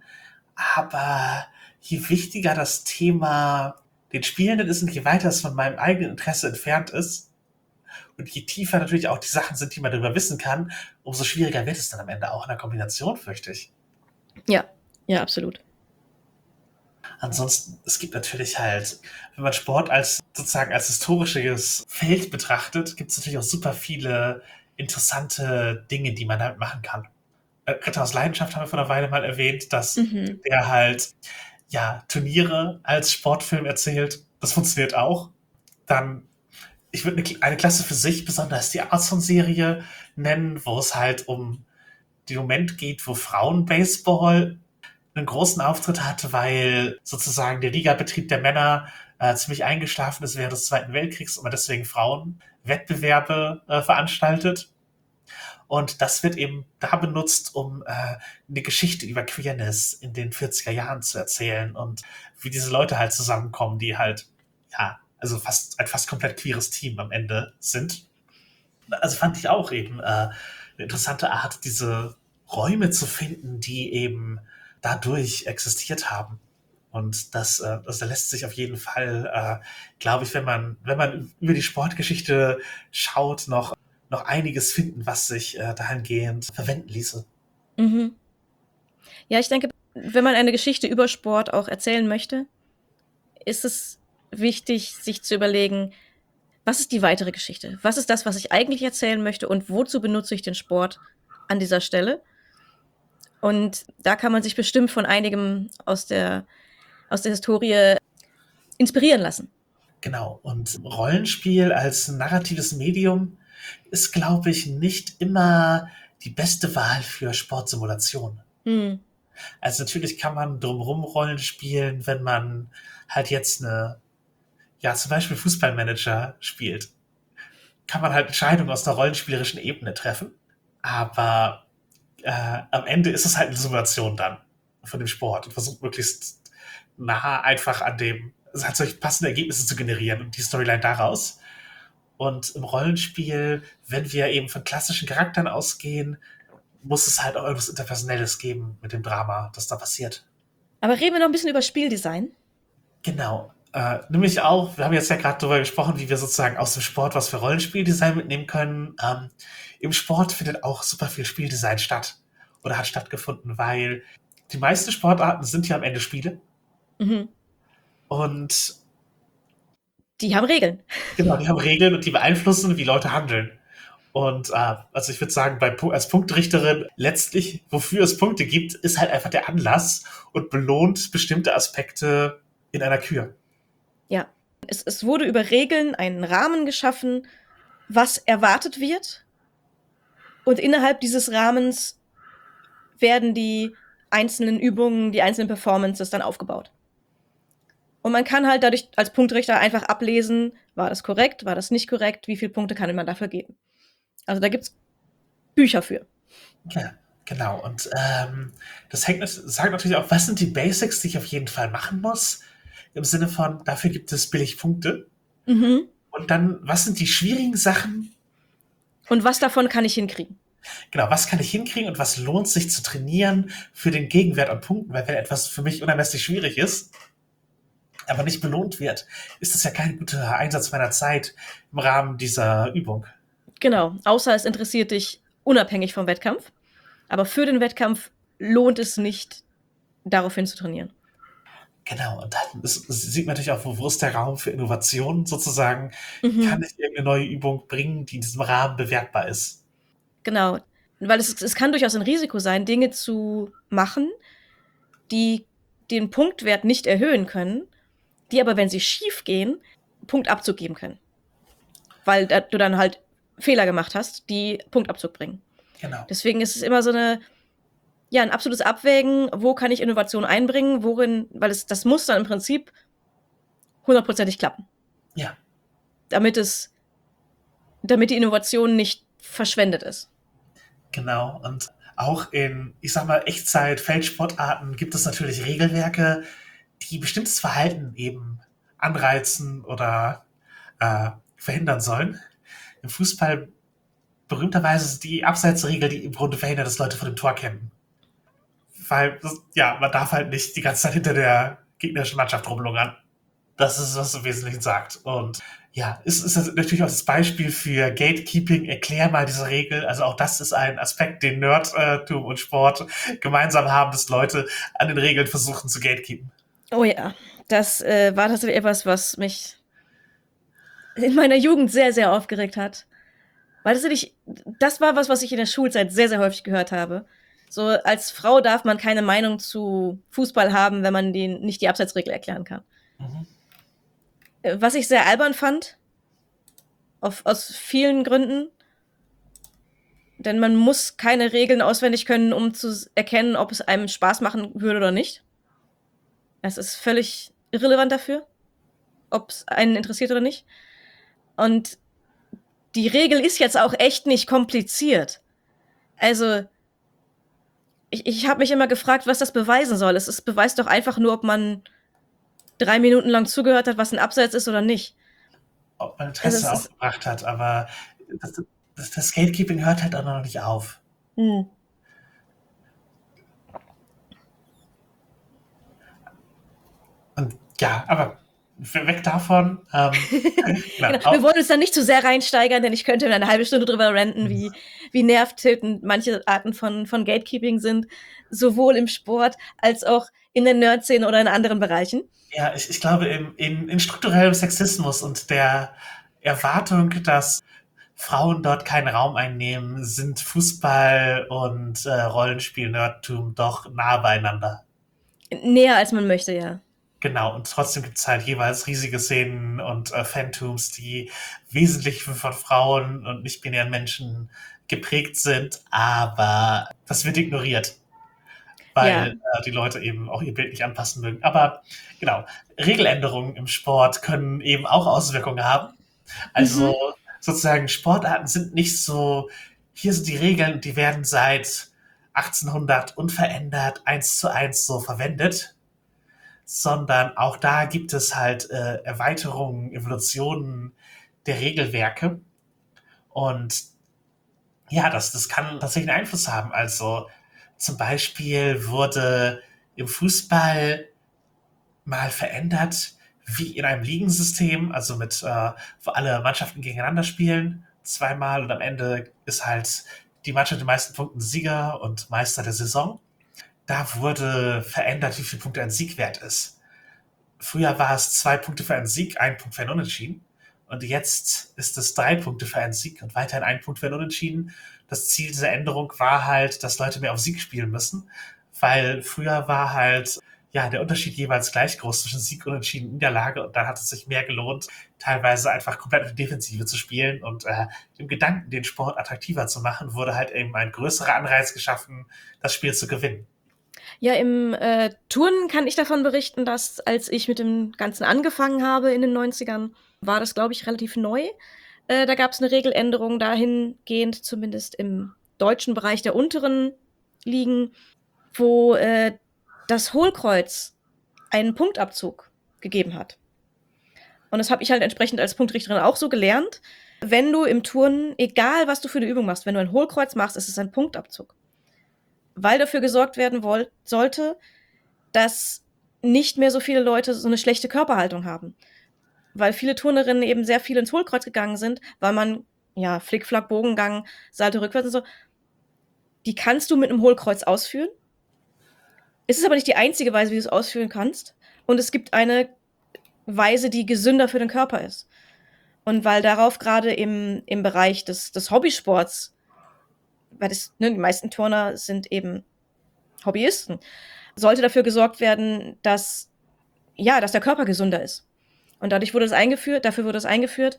aber je wichtiger das Thema den Spielenden ist und je weiter es von meinem eigenen Interesse entfernt ist und je tiefer natürlich auch die Sachen sind, die man darüber wissen kann, umso schwieriger wird es dann am Ende auch in der Kombination, fürchte ich. Ja, ja, absolut. Ansonsten, es gibt natürlich halt, wenn man Sport als sozusagen als historisches Feld betrachtet, gibt es natürlich auch super viele interessante Dinge, die man halt machen kann. Äh, Ritter aus Leidenschaft haben wir vor einer Weile mal erwähnt, dass Mhm. der halt ja Turniere als Sportfilm erzählt. Das funktioniert auch. Dann, ich würde eine, eine Klasse für sich, besonders die Arson-Serie nennen, wo es halt um den Moment geht, wo Frauenbaseball einen großen Auftritt hatte, weil sozusagen der Ligabetrieb der Männer äh, ziemlich eingeschlafen ist während des Zweiten Weltkriegs und man deswegen Frauenwettbewerbe äh, veranstaltet. Und das wird eben da benutzt, um äh, eine Geschichte über Queerness in den vierziger Jahren zu erzählen und wie diese Leute halt zusammenkommen, die halt, ja, also fast ein fast komplett queeres Team am Ende sind. Also fand ich auch eben äh, eine interessante Art, diese Räume zu finden, die eben dadurch existiert haben. Und das, äh, das lässt sich auf jeden Fall, äh, glaube ich, wenn man, wenn man über die Sportgeschichte schaut, noch, noch einiges finden, was sich äh, dahingehend verwenden ließe. Mhm. Ja, ich denke, wenn man eine Geschichte über Sport auch erzählen möchte, ist es wichtig, sich zu überlegen, was ist die weitere Geschichte? Was ist das, was ich eigentlich erzählen möchte und wozu benutze ich den Sport an dieser Stelle? Und da kann man sich bestimmt von einigem aus der, aus der Historie inspirieren lassen. Genau. Und Rollenspiel als narratives Medium ist, glaube ich, nicht immer die beste Wahl für Sportsimulation. Hm. Also natürlich kann man drumherum Rollen spielen, wenn man halt jetzt eine, ja, zum Beispiel Fußballmanager spielt. Kann man halt Entscheidungen aus der rollenspielerischen Ebene treffen. Aber äh, am Ende ist es halt eine Simulation dann von dem Sport und versucht möglichst nah einfach an dem, also halt solche passende Ergebnisse zu generieren und die Storyline daraus. Und im Rollenspiel, wenn wir eben von klassischen Charakteren ausgehen, muss es halt auch irgendwas Interpersonelles geben mit dem Drama, das da passiert. Aber reden wir noch ein bisschen über Spieldesign. Genau. Äh, nämlich auch, wir haben jetzt ja gerade darüber gesprochen, wie wir sozusagen aus dem Sport was für Rollenspieldesign mitnehmen können. Ähm, Im Sport findet auch super viel Spieldesign statt oder hat stattgefunden, weil die meisten Sportarten sind ja am Ende Spiele. Mhm. Und die haben Regeln. Genau, die haben Regeln und die beeinflussen, wie Leute handeln. Und äh, also ich würde sagen, bei, als Punktrichterin letztlich, wofür es Punkte gibt, ist halt einfach der Anlass und belohnt bestimmte Aspekte in einer Kür. Ja, es, es wurde über Regeln einen Rahmen geschaffen, was erwartet wird. Und innerhalb dieses Rahmens werden die einzelnen Übungen, die einzelnen Performances dann aufgebaut. Und man kann halt dadurch als Punktrichter einfach ablesen, war das korrekt, war das nicht korrekt, wie viele Punkte kann man dafür geben. Also da gibt's Bücher für. Ja, genau. Und ähm, das hängt, sagt natürlich auch, was sind die Basics, die ich auf jeden Fall machen muss? Im Sinne von, dafür gibt es billig Punkte. Mhm. Und dann, was sind die schwierigen Sachen? Und was davon kann ich hinkriegen? Genau, was kann ich hinkriegen und was lohnt sich zu trainieren für den Gegenwert an Punkten? Weil wenn etwas für mich unermesslich schwierig ist, aber nicht belohnt wird, ist das ja kein guter Einsatz meiner Zeit im Rahmen dieser Übung. Genau, außer es interessiert dich unabhängig vom Wettkampf. Aber für den Wettkampf lohnt es nicht, daraufhin zu trainieren. Genau, und dann ist, sieht man natürlich auch, wo, wo ist der Raum für Innovation sozusagen. Mhm. Kann ich irgendeine neue Übung bringen, die in diesem Rahmen bewertbar ist? Genau, weil es, es kann durchaus ein Risiko sein, Dinge zu machen, die den Punktwert nicht erhöhen können, die aber, wenn sie schief gehen, Punktabzug geben können. Weil da, du dann halt Fehler gemacht hast, die Punktabzug bringen. Genau. Deswegen ist es immer so eine, ja, ein absolutes Abwägen, wo kann ich Innovation einbringen, worin, weil es, das muss dann im Prinzip hundertprozentig klappen. Ja. Damit es, damit die Innovation nicht verschwendet ist. Genau, und auch in, ich sag mal, Echtzeit-Feldsportarten gibt es natürlich Regelwerke, die bestimmtes Verhalten eben anreizen oder äh, verhindern sollen. Im Fußball berühmterweise ist die Abseitsregel, die im Grunde verhindert, dass Leute vor dem Tor kämpfen. Weil, ja, man darf halt nicht die ganze Zeit hinter der gegnerischen Mannschaft rumlungern. Das ist, was es im Wesentlichen sagt. Und ja, es ist natürlich auch das Beispiel für Gatekeeping. Erklär mal diese Regel. Also auch das ist ein Aspekt, den Nerdtum und Sport gemeinsam haben, dass Leute an den Regeln versuchen zu gatekeepen. Oh ja, das äh, war tatsächlich etwas, was mich in meiner Jugend sehr, sehr aufgeregt hat. Weil tatsächlich, das war was, was ich in der Schulzeit sehr, sehr häufig gehört habe. So, als Frau darf man keine Meinung zu Fußball haben, wenn man den nicht die Abseitsregel erklären kann. Mhm. Äh, Was ich sehr albern fand, auf, aus vielen Gründen. Denn man muss keine Regeln auswendig können, um zu s- erkennen, ob es einem Spaß machen würde oder nicht. Es ist völlig irrelevant dafür, ob es einen interessiert oder nicht. Und die Regel ist jetzt auch echt nicht kompliziert. Also, ich, ich habe mich immer gefragt, was das beweisen soll. Es ist, beweist doch einfach nur, ob man drei Minuten lang zugehört hat, was ein Abseits ist oder nicht. Ob man Also, Interesse es ist. aufgebracht hat, aber das, das, das Gatekeeping hört halt auch noch nicht auf. Hm. Und ja, aber weg davon. Ähm, genau, Genau. Wir wollen uns da nicht zu sehr reinsteigern, denn ich könnte eine halbe Stunde drüber ranten, wie, wie nervtötend manche Arten von, von Gatekeeping sind, sowohl im Sport als auch in der Nerd-Szene oder in anderen Bereichen. ja, ich, ich glaube, in, in, in strukturellem Sexismus und der Erwartung, dass Frauen dort keinen Raum einnehmen, sind Fußball und äh, Rollenspiel-Nerdtum doch nah beieinander. Näher als man möchte, ja. Genau, und trotzdem gibt es halt jeweils riesige Szenen und äh, Fantums, die wesentlich von Frauen und nicht-binären Menschen geprägt sind, aber das wird ignoriert, Ja. weil äh, die Leute eben auch ihr Bild nicht anpassen mögen. Aber genau, Regeländerungen im Sport können eben auch Auswirkungen haben. Mhm. Also sozusagen Sportarten sind nicht so, hier sind die Regeln, die werden seit achtzehnhundert unverändert eins zu eins so verwendet, sondern auch da gibt es halt äh, Erweiterungen, Evolutionen der Regelwerke. Und ja, das, das kann tatsächlich einen Einfluss haben. Also zum Beispiel wurde im Fußball mal verändert, wie in einem Ligensystem, also mit, äh, wo alle Mannschaften gegeneinander spielen, zweimal und am Ende ist halt die Mannschaft mit den meisten Punkten Sieger und Meister der Saison. Da wurde verändert, wie viele Punkte ein Sieg wert ist. Früher war es zwei Punkte für einen Sieg, ein Punkt für ein Unentschieden. Und jetzt ist es drei Punkte für einen Sieg und weiterhin ein Punkt für ein Unentschieden. Das Ziel dieser Änderung war halt, dass Leute mehr auf Sieg spielen müssen, weil früher war halt ja der Unterschied jeweils gleich groß zwischen Sieg, Unentschieden, Niederlage und dann hat es sich mehr gelohnt, teilweise einfach komplett in Defensive zu spielen und äh, dem Gedanken, den Sport attraktiver zu machen, wurde halt eben ein größerer Anreiz geschaffen, das Spiel zu gewinnen. Ja, im äh, Turnen kann ich davon berichten, dass als ich mit dem Ganzen angefangen habe in den neunzigern, war das, glaube ich, relativ neu. Äh, da gab es eine Regeländerung dahingehend, zumindest im deutschen Bereich der unteren Ligen, wo äh, das Hohlkreuz einen Punktabzug gegeben hat. Und das habe ich halt entsprechend als Punktrichterin auch so gelernt. Wenn du im Turnen, egal was du für eine Übung machst, wenn du ein Hohlkreuz machst, ist es ein Punktabzug. Weil dafür gesorgt werden wollt, sollte, dass nicht mehr so viele Leute so eine schlechte Körperhaltung haben. Weil viele Turnerinnen eben sehr viel ins Hohlkreuz gegangen sind, weil man, ja, Flickflack, Bogengang, Salto rückwärts und so, die kannst du mit einem Hohlkreuz ausführen. Es ist aber nicht die einzige Weise, wie du es ausführen kannst. Und es gibt eine Weise, die gesünder für den Körper ist. Und weil darauf gerade im, im Bereich des, des Hobbysports, weil das, ne, die meisten Turner sind eben Hobbyisten, sollte dafür gesorgt werden, dass, ja, dass der Körper gesünder ist. Und dadurch wurde es eingeführt, dafür wurde es eingeführt.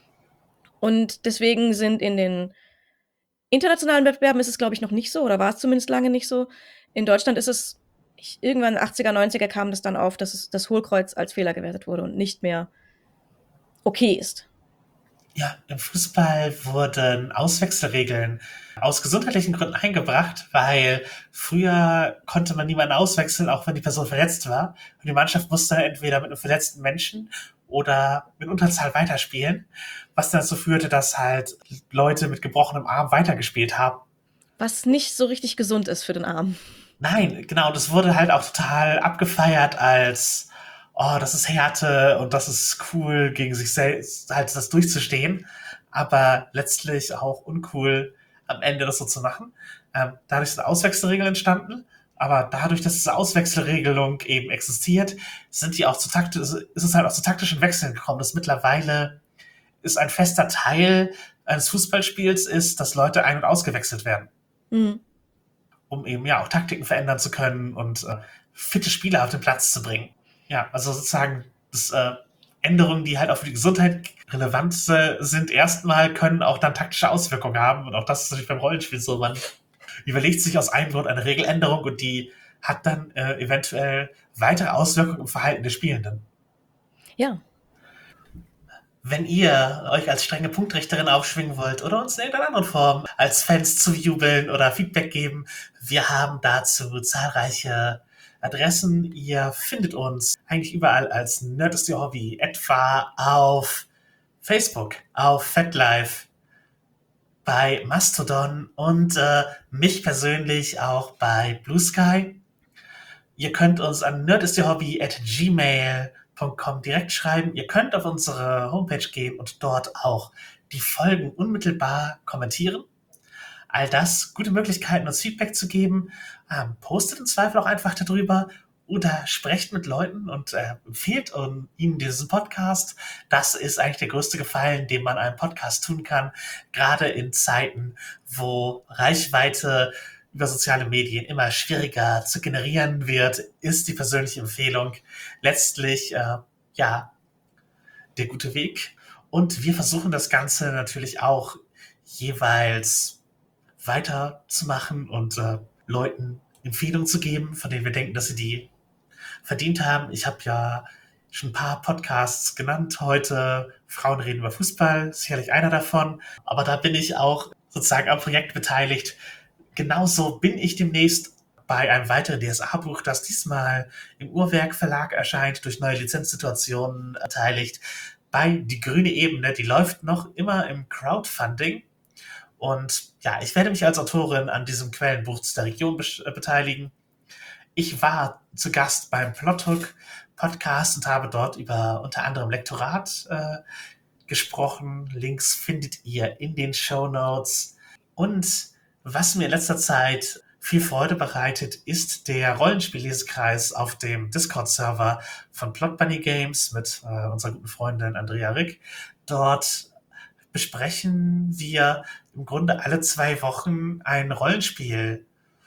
Und deswegen sind in den internationalen Wettbewerben ist es, glaube ich, noch nicht so, oder war es zumindest lange nicht so. In Deutschland ist es, ich, irgendwann achtziger, neunziger kam das dann auf, dass es, das Hohlkreuz als Fehler gewertet wurde und nicht mehr okay ist. Ja, im Fußball wurden Auswechselregeln aus gesundheitlichen Gründen eingebracht, weil früher konnte man niemanden auswechseln, auch wenn die Person verletzt war. Und die Mannschaft musste entweder mit einem verletzten Menschen oder mit Unterzahl weiterspielen, was dazu führte, dass halt Leute mit gebrochenem Arm weitergespielt haben. Was nicht so richtig gesund ist für den Arm. Nein, genau, das wurde halt auch total abgefeiert als, oh, das ist Härte und das ist cool, gegen sich selbst halt das durchzustehen, aber letztlich auch uncool, am Ende das so zu machen. Ähm, dadurch sind Auswechselregeln entstanden, Aber dadurch, dass diese Auswechselregelung eben existiert, sind die auch zu takt ist es halt auch zu taktischen Wechseln gekommen, dass mittlerweile ist ein fester Teil eines Fußballspiels ist, dass Leute ein- und ausgewechselt werden, Mhm. um eben ja auch Taktiken verändern zu können und äh, fitte Spieler auf den Platz zu bringen. Ja, also sozusagen das, äh, Änderungen, die halt auch für die Gesundheit relevant äh, sind, erstmal können auch dann taktische Auswirkungen haben. Und auch das ist natürlich beim Rollenspiel so. Man überlegt sich aus einem Grund eine Regeländerung und die hat dann äh, eventuell weitere Auswirkungen im Verhalten der Spielenden. Ja. Wenn ihr euch als strenge Punktrichterin aufschwingen wollt oder uns in irgendeiner anderen Form als Fans zujubeln oder Feedback geben, wir haben dazu zahlreiche Adressen. Ihr findet uns eigentlich überall als Nerd ist Ihr Hobby, etwa auf Facebook, auf FetLife, bei Mastodon und äh, mich persönlich auch bei Blue Sky. Ihr könnt uns an nerdistyourhobby at gmail punkt com direkt schreiben. Ihr könnt auf unsere Homepage gehen und dort auch die Folgen unmittelbar kommentieren. All das gute Möglichkeiten, uns Feedback zu geben. Ähm, postet im Zweifel auch einfach darüber oder sprecht mit Leuten und äh, empfehlt um, ihnen diesen Podcast. Das ist eigentlich der größte Gefallen, den man einem Podcast tun kann, gerade in Zeiten, wo Reichweite über soziale Medien immer schwieriger zu generieren wird, ist die persönliche Empfehlung letztlich äh, ja der gute Weg. Und wir versuchen das Ganze natürlich auch jeweils weiterzumachen und äh, Leuten Empfehlungen zu geben, von denen wir denken, dass sie die verdient haben. Ich habe ja schon ein paar Podcasts genannt heute. Frauen reden über Fußball, sicherlich einer davon. Aber da bin ich auch sozusagen am Projekt beteiligt. Genauso bin ich demnächst bei einem weiteren D S A-Buch, das diesmal im Uhrwerk Verlag erscheint, durch neue Lizenzsituationen beteiligt. Bei Die grüne Ebene, die läuft noch immer im Crowdfunding. Und ja, ich werde mich als Autorin an diesem Quellenbuch der Region be- beteiligen. Ich war zu Gast beim Plothook Podcast und habe dort über unter anderem Lektorat äh, gesprochen. Links findet ihr in den Shownotes. Und was mir in letzter Zeit viel Freude bereitet, ist der Rollenspiellesekreis auf dem Discord-Server von Plot Bunny Games mit äh, unserer guten Freundin Andrea Rick. Dort besprechen wir im Grunde alle zwei Wochen ein Rollenspielbuch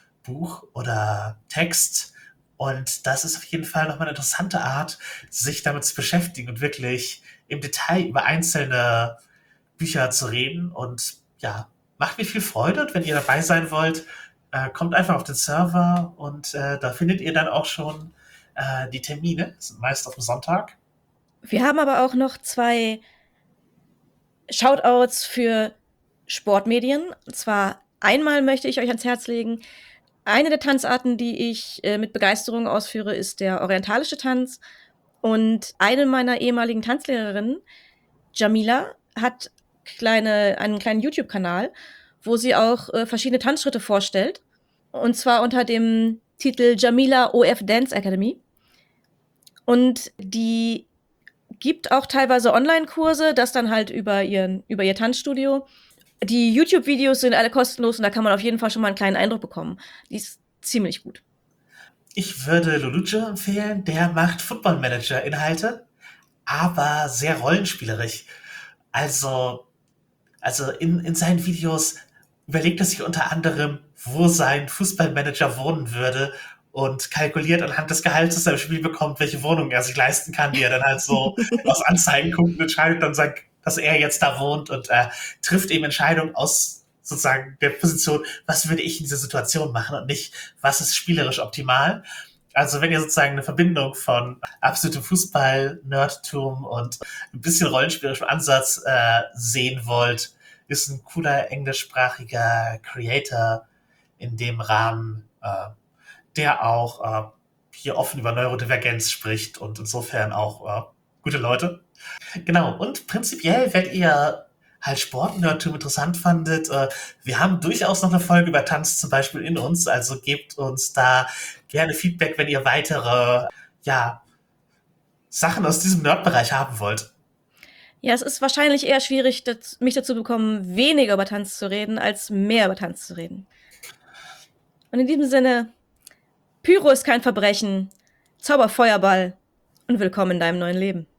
oder Text. Und das ist auf jeden Fall nochmal eine interessante Art, sich damit zu beschäftigen und wirklich im Detail über einzelne Bücher zu reden. Und ja, macht mir viel Freude. Und wenn ihr dabei sein wollt, äh, kommt einfach auf den Server und äh, da findet ihr dann auch schon äh, die Termine. Das sind meist auf dem Sonntag. Wir haben aber auch noch zwei Shoutouts für Sportmedien. Und zwar einmal möchte ich euch ans Herz legen, eine der Tanzarten, die ich äh, mit Begeisterung ausführe, ist der orientalische Tanz. Und eine meiner ehemaligen Tanzlehrerinnen, Jamila, hat kleine, einen kleinen YouTube-Kanal, wo sie auch äh, verschiedene Tanzschritte vorstellt. Und zwar unter dem Titel Jamila O F Dance Academy. Und die gibt auch teilweise Online-Kurse, das dann halt über, ihren, über ihr Tanzstudio. Die YouTube-Videos sind alle kostenlos und da kann man auf jeden Fall schon mal einen kleinen Eindruck bekommen. Die ist ziemlich gut. Ich würde Lulucci empfehlen, der macht Football Manager Inhalte, aber sehr rollenspielerisch. Also, also in, in seinen Videos überlegt er sich unter anderem, wo sein Fußballmanager wohnen würde und kalkuliert anhand des Gehalts, das er im Spiel bekommt, welche Wohnung er sich leisten kann, die er dann halt so aus Anzeigen guckt und entscheidet dann, sagt, dass er jetzt da wohnt und äh, trifft eben Entscheidungen aus sozusagen der Position, was würde ich in dieser Situation machen und nicht, was ist spielerisch optimal. Also wenn ihr sozusagen eine Verbindung von absolutem Fußball-Nerdtum und ein bisschen rollenspielerischem Ansatz äh, sehen wollt, ist ein cooler englischsprachiger Creator in dem Rahmen, äh, der auch äh, hier offen über Neurodivergenz spricht und insofern auch äh, gute Leute. Genau, und prinzipiell, wenn ihr halt Sportnerdtum interessant fandet, äh, wir haben durchaus noch eine Folge über Tanz zum Beispiel in uns, also gebt uns da gerne Feedback, wenn ihr weitere, ja, Sachen aus diesem Nerdbereich haben wollt. Ja, es ist wahrscheinlich eher schwierig, das, mich dazu bekommen, weniger über Tanz zu reden, als mehr über Tanz zu reden. Und in diesem Sinne, Pyro ist kein Verbrechen. Zauberfeuerball. Und willkommen in deinem neuen Leben.